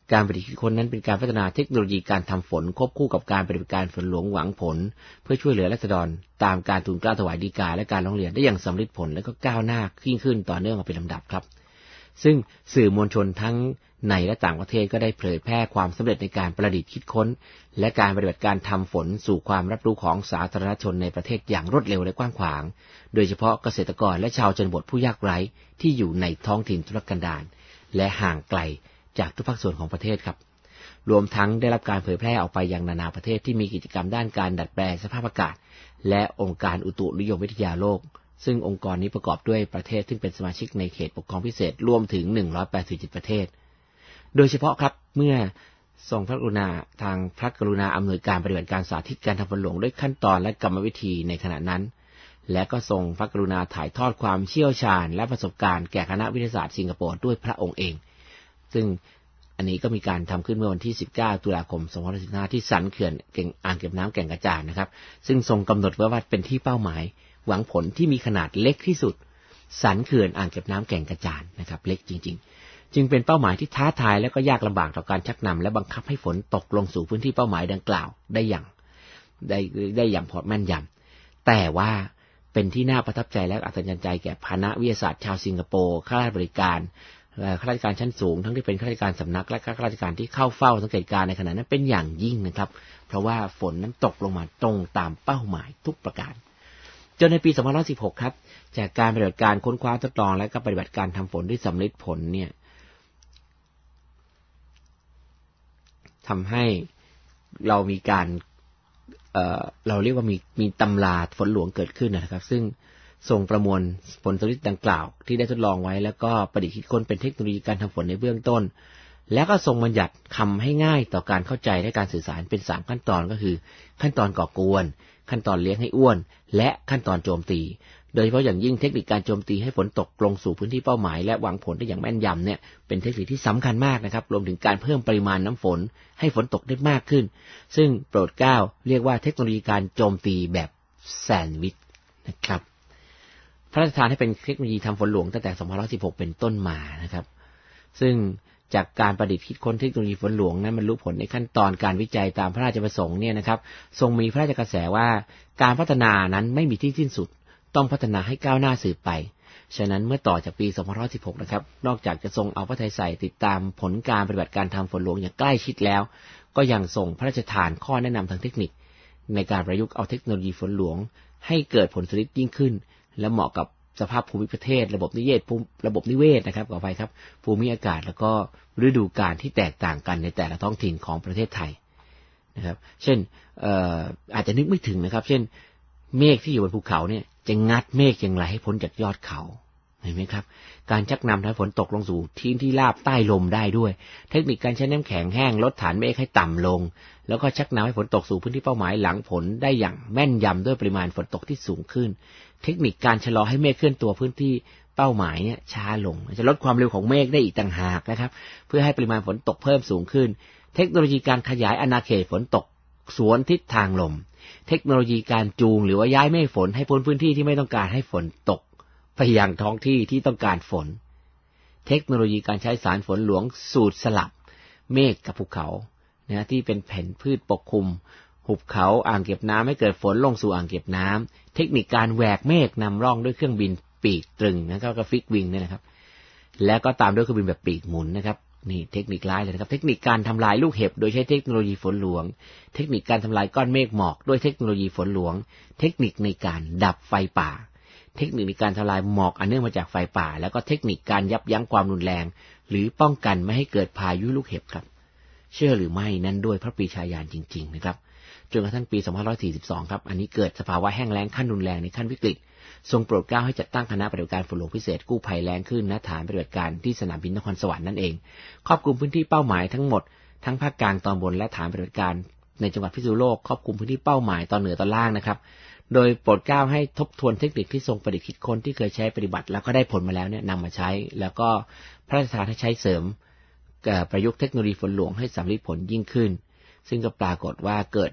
การประดิษฐ์คิดค้นนั้นเป็นการพัฒนาเทคโนโลยีการทำฝนควบคู่กับการปฏิบัติการฝนหลวงหวังผลเพื่อช่วยเหลือราษฎรตามการทูลเกล้าถวายฎีกาและการร้องเรียนได้อย่างสำเร็จผลและก็ก้าวหน้ายิ่งขึ้นต่อเนื่องมาเป็นลำดับครับซึ่งสื่อมวลชนทั้งในและต่างประเทศก็ได้เผยแพร่ความสำเร็จในการประดิษฐ์คิดค้นและการปฏิบัติการทำฝนสู่ความรับรู้ของสาธารณชนในประเทศอย่างรวดเร็วและกว้างขวางโดยเฉพาะเกษตรกรและชาวชนบทผู้ยากไร้ที่อยู่ในท้องถิ่นทุรกันดารและห่างไกลจากทุกภาคส่วนของประเทศครับรวมทั้งได้รับการเผยแพร่ออกไปยังนานาประเทศที่มีกิจกรรมด้านการดัดแปลงสภาพอากาศและองค์การอุตุนิยมวิทยาโลกซึ่งองค์กรนี้ประกอบด้วยประเทศซึ่งเป็นสมาชิกในเขตปกครองพิเศษรวมถึง187ประเทศโดยเฉพาะครับเมื่อทรงพระกรุณาอำนวยการปฏิบัติการสาธิตการทำฝนหลวงด้วยขั้นตอนและกรรมวิธีในขณะนั้นและก็ทรงพระกรุณาถ่ายทอดความเชี่ยวชาญและประสบการณ์แก่คณะวิทยาศาสตร์สิงคโปร์ด้วยพระองค์เองซึ่งอันนี้ก็มีการทำขึ้นเมื่อวันที่19ตุลาคม2515ที่สันเขื่อนอ่างเก็บน้ำแก่งกระจานนะครับซึ่งทรงกำหนดไว้ว่าเป็นที่เป้าหมายหวังผลที่มีขนาดเล็กที่สุดสันเขื่อนอ่างเก็บน้ำแก่งกระจานนะครับเล็กจริงๆจึงเป็นเป้าหมายที่ท้าทายและก็ยากลำบากต่อการชักนำและบังคับให้ฝนตกลงสู่พื้นที่เป้าหมายดังกล่าวได้อย่างพอแม่นยำแต่ว่าเป็นที่น่าประทับใจและอัศจรรย์ใจแก่คณะวิทยาศาสตร์ชาวสิงคโปร์ข้าราชการข้าราชการชั้นสูงทั้งที่เป็นข้าราชการสำนักและข้าราชการที่เข้าเฝ้าสังเกตการณ์ในขณะนั้นเป็นอย่างยิ่งนะครับเพราะว่าฝนนั้นตกลงมาตรงตามเป้าหมายทุกประการจนในปี2516ครับจากการปฏิบัติการค้นคว้าทดลองและก็ปฏิบัติการทำฝนที่สำเร็จผลเนี่ยทำให้เรามีการเราเรียกว่ามีตำราฝนหลวงเกิดขึ้นนะครับซึ่งทรงประมวลผลสำเร็จดังกล่าวที่ได้ทดลองไว้แล้วก็ประดิษฐ์คิดค้นเป็นเทคโนโลยีการทำฝนในเบื้องต้นแล้วก็ทรงบัญญัติคำให้ง่ายต่อการเข้าใจและการสื่อสารเป็น3ขั้นตอนก็คือขั้นตอนก่อกวนขั้นตอนเลี้ยงให้อ้วนและขั้นตอนโจมตีโดยเฉพาะอย่างยิ่งเทคนิคการโจมตีให้ฝนตกลงสู่พื้นที่เป้าหมายและหวังผลได้อย่างแม่นยำเนี่ยเป็นเทคนิคที่สำคัญมากนะครับรวมถึงการเพิ่มปริมาณน้ำฝนให้ฝนตกได้มากขึ้นซึ่งโปรดเกล้าเรียกว่าเทคโนโลยีการโจมตีแบบแซนด์วิชนะครับพระราชทานให้เป็นเทคโนโลยีทำฝนหลวงตั้งแต่2516เป็นต้นมานะครับซึ่งจากการประดิษฐ์คิดค้นเทคโนโลยีฝนหลวงนั้นมันรู้ผลในขั้นตอนการวิจัยตามพระราชประสงค์เนี่ยนะครับทรงมีพระราชกระแสว่าการพัฒนานั้นไม่มีที่สิ้นสุดต้องพัฒนาให้ก้าวหน้าสืบไปฉะนั้นเมื่อต่อจากปี2516นะครับนอกจากจะทรงเอาพระทัยใส่ติดตามผลการปฏิบัติการทำฝนหลวงอย่างใกล้ชิดแล้วก็ยังทรงพระราชทานข้อแนะนำทางเทคนิคในการประยุกต์เอาเทคโนโลยีฝนหลวงให้เกิดผลสำเร็จยิ่งขึ้นและเหมาะกับสภาพภูมิประเทศระบบนิเวศนะครับขออภัยครับภูมิอากาศแล้วก็ฤดูกาลที่แตกต่างกันในแต่ละท้องถิ่นของประเทศไทยนะครับเช่นอาจจะนึกไม่ถึงนะครับเช่นเมฆที่อยู่บนภูเขาเนี่ยจะงัดเมฆอย่างไรให้พ้นจากยอดเขาเห็นไหมครับการชักนำให้ฝนตกลงสู่ที่ราบใต้ลมได้ด้วยเทคนิคการใช้น้ำแข็งแห้งลดฐานเมฆให้ต่ำลงแล้วก็ชักนำให้ฝนตกสู่พื้นที่เป้าหมายหลังผลได้อย่างแม่นยำด้วยปริมาณฝนตกที่สูงขึ้นเทคนิคการชะลอให้เมฆเคลื่อนตัวพื้นที่เป้าหมายเนี่ยช้าลงจะลดความเร็วของเมฆได้อีกต่างหากนะครับเพื่อให้ปริมาณฝนตกเพิ่มสูงขึ้นเทคโนโลยีการขยายอาณาเขตฝนตกสวนทิศทางลมเทคโนโลยีการจูงหรือว่าย้ายเมฆฝนให้พ้นพื้นที่ที่ไม่ต้องการให้ฝนตกไปยังท้องที่ที่ต้องการฝนเทคโนโลยีการใช้สารฝนหลวงสูตรสลับเมฆกับภูเขาที่เป็นแผ่นพืชปกคลุมหุบเขาอ่างเก็บน้ำให้เกิดฝนลงสู่อ่างเก็บน้ำเทคนิคการแหวกเมฆนำร่องด้วยเครื่องบินปีกตรึงก็ฟิกวิงเนี่ยนะครับแล้วก็ตามด้วยเครื่องบินแบบปีกหมุนนะครับนี่เทคนิคร้ายเลยนะครับเทคนิคการทำลายลูกเห็บโดยใช้เทคโนโลยีฝนหลวงเทคนิคการทำลายก้อนเมฆหมอกด้วยเทคโนโลยีฝนหลวงเทคนิคในการดับไฟป่าเทคนิคในการทำลายหมอกอันเนื่องมาจากไฟป่าแล้วก็เทคนิคการยับยั้งความรุนแรงหรือป้องกันไม่ให้เกิดพายุลูกเห็บครับเชื่อหรือไม่นั้นด้วยพระปรีชาญาณจริงๆนะครับจนกระทั่งปี2542ครับอันนี้เกิดสภาวะแห้งแล้งขั้นรุนแรงในขั้นวิกฤตทรงโปรดเกล้าให้จัดตั้งคณะปฏิบัติการฝนหลวงพิเศษกู้ภัยแล้งขึ้นณฐานปฏิบัติการที่สนามบินนครสวรรค์นั่นเองครอบคลุมพื้นที่เป้าหมายทั้งหมดทั้งภาคกลางตอนบนและฐานปฏิบัติการในจังหวัดพิษณุโลกครอบคลุมพื้นที่เป้าหมายตอนเหนือตอนล่างนะครับโดยโปรดเกล้าให้ทบทวนเทคนิคที่ทรงประดิษฐ์คิดค้นที่เคยใช้ปฏิบัติแล้วก็ได้ผลมาแล้วเนี่ยนำมาใช้แล้วก็พระราชทานให้ใช้เสริมประยุกต์เทคโนโลยีฝนหลวงให้สำเร็จผลยิ่งขึ้นซึ่งก็ปรากฏว่าเกิด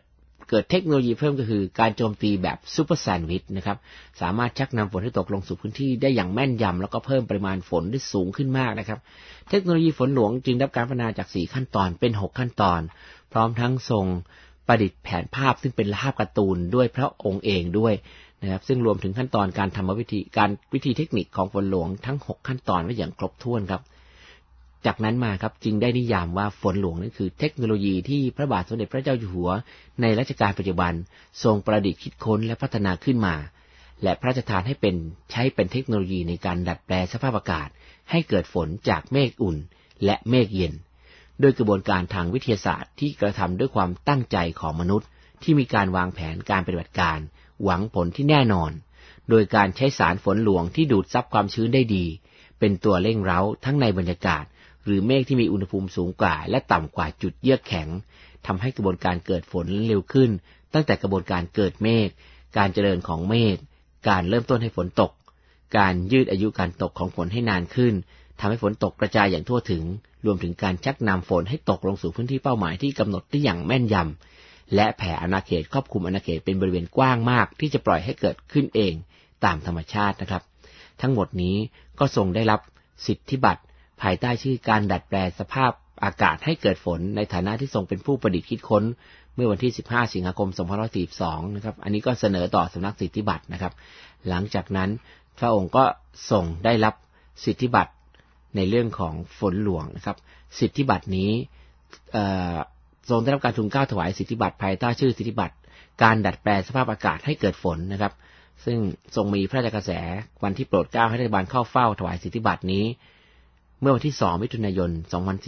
เกิดเทคโนโลยีเพิ่มก็คือการโจมตีแบบซูเปอร์แซนด์วิชนะครับสามารถชักนำฝนให้ตกลงสู่พื้นที่ได้อย่างแม่นยำแล้วก็เพิ่มปริมาณฝนได้สูงขึ้นมากนะครับเทคโนโลยีฝนหลวงจึงได้รับการพัฒนาจาก4ขั้นตอนเป็น6ขั้นตอนพร้อมทั้งทรงประดิษฐ์แผนภาพซึ่งเป็นภาพการ์ตูนด้วยพระองค์เองด้วยนะครับซึ่งรวมถึงขั้นตอนการทำวิธีเทคนิคของฝนหลวงทั้ง6ขั้นตอนไว้อย่างครบถ้วนครับจากนั้นมาครับจึงได้นิยามว่าฝนหลวงนั่นคือเทคโนโลยีที่พระบาทสมเด็จพระเจ้าอยู่หัวในรัชกาลปัจจุบันทรงประดิษฐ์คิดค้นและพัฒนาขึ้นมาและพระราชทานให้ใช้เป็นเทคโนโลยีในการดัดแปลสภาพอากาศให้เกิดฝนจากเมฆอุ่นและเมฆเย็นโดยกระบวนการทางวิทยาศาสตร์ที่กระทำด้วยความตั้งใจของมนุษย์ที่มีการวางแผนการปฏิบัติการหวังผลที่แน่นอนโดยการใช้สารฝนหลวงที่ดูดซับความชื้นได้ดีเป็นตัวเร่งเร้าทั้งในบรรยากาศหรือเมฆที่มีอุณหภูมิสูงกว่าและต่ำกว่าจุดเยือกแข็งทำให้กระบวนการเกิดฝนเร็วขึ้นตั้งแต่กระบวนการเกิดเมฆการเจริญของเมฆการเริ่มต้นให้ฝนตกการยืดอายุการตกของฝนให้นานขึ้นทำให้ฝนตกกระจายอย่างทั่วถึงรวมถึงการชักนำฝนให้ตกลงสู่พื้นที่เป้าหมายที่กำหนดได้อย่างแม่นยำและแผ่อาณาเขตครอบคลุมอาณาเขตเป็นบริเวณกว้างมากที่จะปล่อยให้เกิดขึ้นเองตามธรรมชาตินะครับทั้งหมดนี้ก็ทรงได้รับสิทธิบัตรภายใต้ชื่อการดัดแปลสภาพอากาศให้เกิดฝนในฐานะที่ทรงเป็นผู้ประดิษฐ์คิดค้นเมื่อวันที่15สิงหาคม2542นะครับอันนี้ก็เสนอต่อสำนักสิทธิบัตรนะครับหลังจากนั้นพระองค์ก็ทรงได้รับสิทธิบัตรในเรื่องของฝนหลวงนะครับสิทธิบัตรนี้ทรงได้รับการทูลเกล้าถวายสิทธิบัตรภายใต้ชื่อสิทธิบัตรการดัดแปลสภาพอากาศให้เกิดฝนนะครับซึ่งทรงมีพระราชกระแสวันที่โปรดเกล้าให้รัฐบาลเข้าเฝ้าถวายสิทธิบัตรนี้เมื่อวันที่2มิถุนายน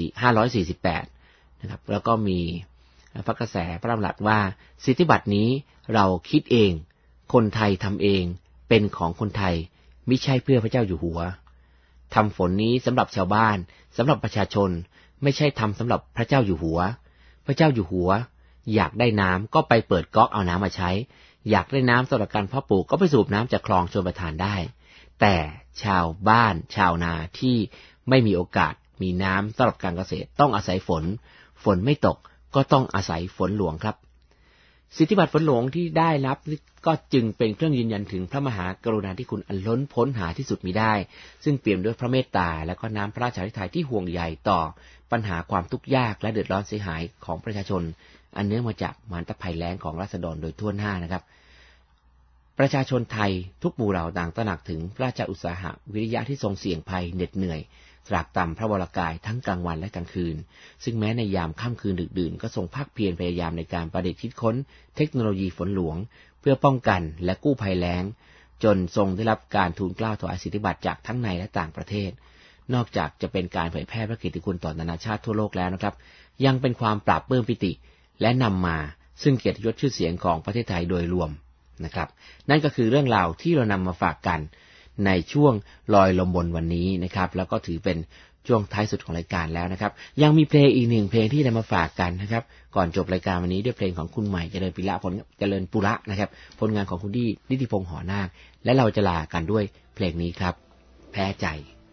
2548นะครับแล้วก็มีพระกระแสพระดำรัสว่าสิทธิบัตรนี้เราคิดเองคนไทยทำเองเป็นของคนไทยมิใช่เพื่อพระเจ้าอยู่หัวทำฝนนี้สำหรับชาวบ้านสำหรับประชาชนไม่ใช่ทำสำหรับพระเจ้าอยู่หัวพระเจ้าอยู่หัวอยากได้น้ำก็ไปเปิดก๊อกเอาน้ำมาใช้อยากได้น้ำสำหรับการเพาะปลูกก็ไปสูบน้ำจากคลองชลประทานได้แต่ชาวบ้านชาวนาที่ไม่มีโอกาสมีน้ำสำหรับการเกษตรต้องอาศัยฝนไม่ตกก็ต้องอาศัยฝนหลวงครับสิทธิบัตรฝนหลวงที่ได้รับก็จึงเป็นเครื่องยืนยันถึงพระมหากรุณาธิคุณอันล้นพ้นหาที่สุดมิได้ซึ่งเปี่ยมด้วยพระเมตตาและก็น้ำพระราชฤทัยที่ห่วงใยต่อปัญหาความทุกข์ยากและเดือดร้อนเสียหายของประชาชนอันเนื่องมาจากมหันตภัยแล้งของราษฎรโดยทั่วหน้านะครับประชาชนไทยทุกหมู่เหล่าต่างตระหนักถึงพระราชอุตสาหะวิริยะที่ทรงเสี่ยงภัยเหน็ดเหนื่อยตรากตรำพระวรกายทั้งกลางวันและกลางคืนซึ่งแม้ในยามค่ำคืนดึกดื่นก็ทรงภาคเพียรพยายามในการประดิษฐ์คิดค้นเทคโนโลยีฝนหลวงเพื่อป้องกันและกู้ภัยแล้งจนทรงได้รับการทูลเกล้าถวายสิทธิบัตรจากทั้งในและต่างประเทศนอกจากจะเป็นการเผยแพร่พระเกียรติคุณต่อนานาชาติทั่วโลกแล้วนะครับยังเป็นความปราบปลื้มปิติและนำมาซึ่งเกียรติยศชื่อเสียงของประเทศไทยโดยรวมนะครับนั่นก็คือเรื่องราวที่เรานำมาฝากกันในช่วงลอยลมบนวันนี้นะครับแล้วก็ถือเป็นช่วงท้ายสุดของรายการแล้วนะครับยังมีเพลงอีกหนึ่งเพลงที่นำมาฝากกันนะครับก่อนจบรายการวันนี้ด้วยเพลงของคุณใหม่เจริญปุระนะครับผลงานของคุณนิติพงษ์หอนาคและเราจะลากันด้วยเพลงนี้ครับแพ้ใจ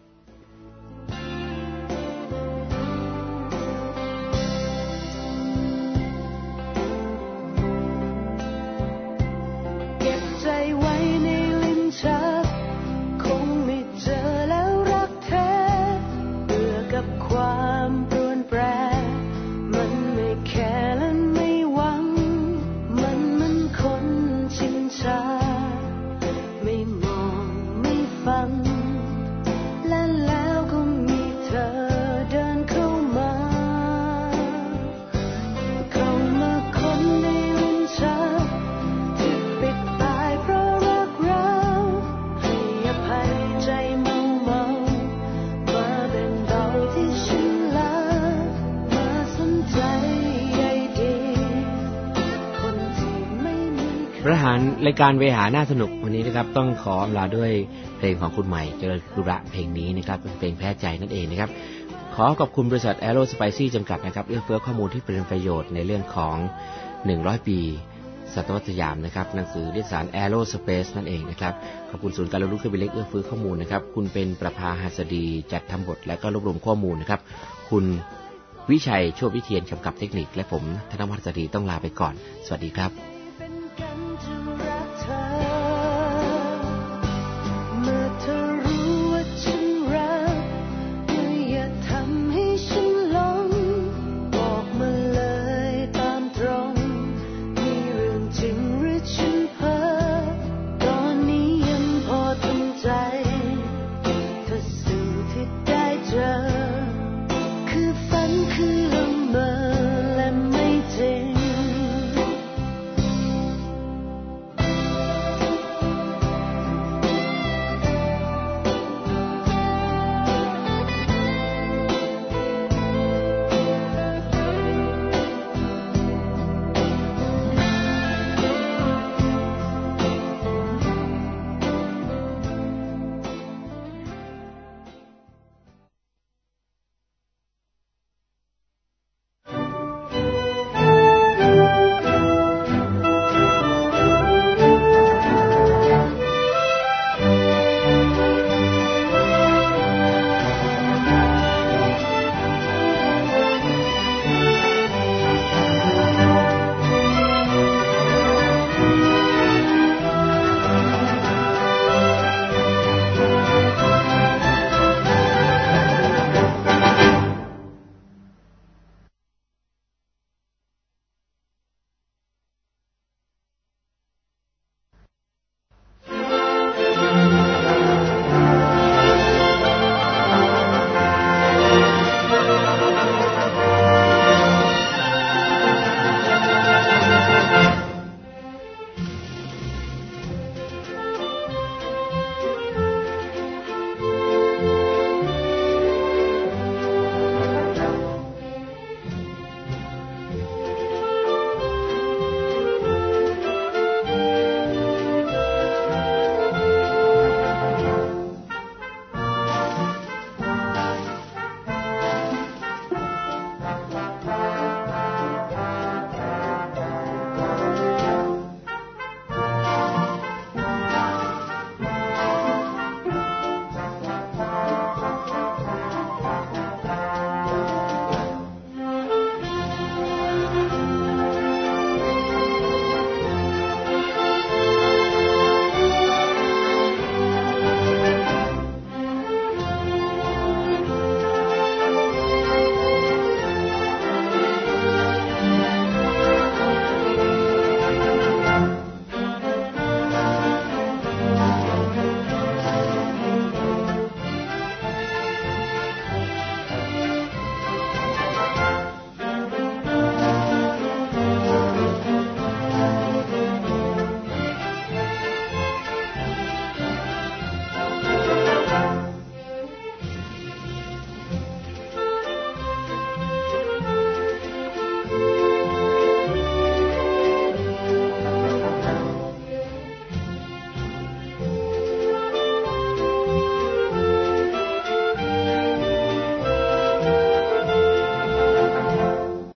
รายการเวหาน่าสนุกวันนี้นะครับต้องขอลาด้วยเพลงของคุณใหม่เจริญปุระเพลงนี้นะครับเป็นเพลงแพ้ใจนั่นเองนะครับขอขอบคุณบริษัท Aero Spicy จำกัดนะครับเอื้อเฟื้อข้อมูลที่เป็นประโยชน์ในเรื่องของ100ปีศตวรรษสยามนะครับหนังสือนิตยสาร Aero Space นั่นเองนะครับขอบคุณศูนย์การเรียนรู้เครื่องบินเล็กเอื้อเฟื้อข้อมูลนะครับคุณเป็นประภาหัสดีจัดทำบทและก็รวบรวมข้อมูลนะครับคุณวิชัยโชติวิเทียนกำกับเทคนิคและผมธนวัฒน์สตรีต้องลาไปก่อนสวัสดีครับ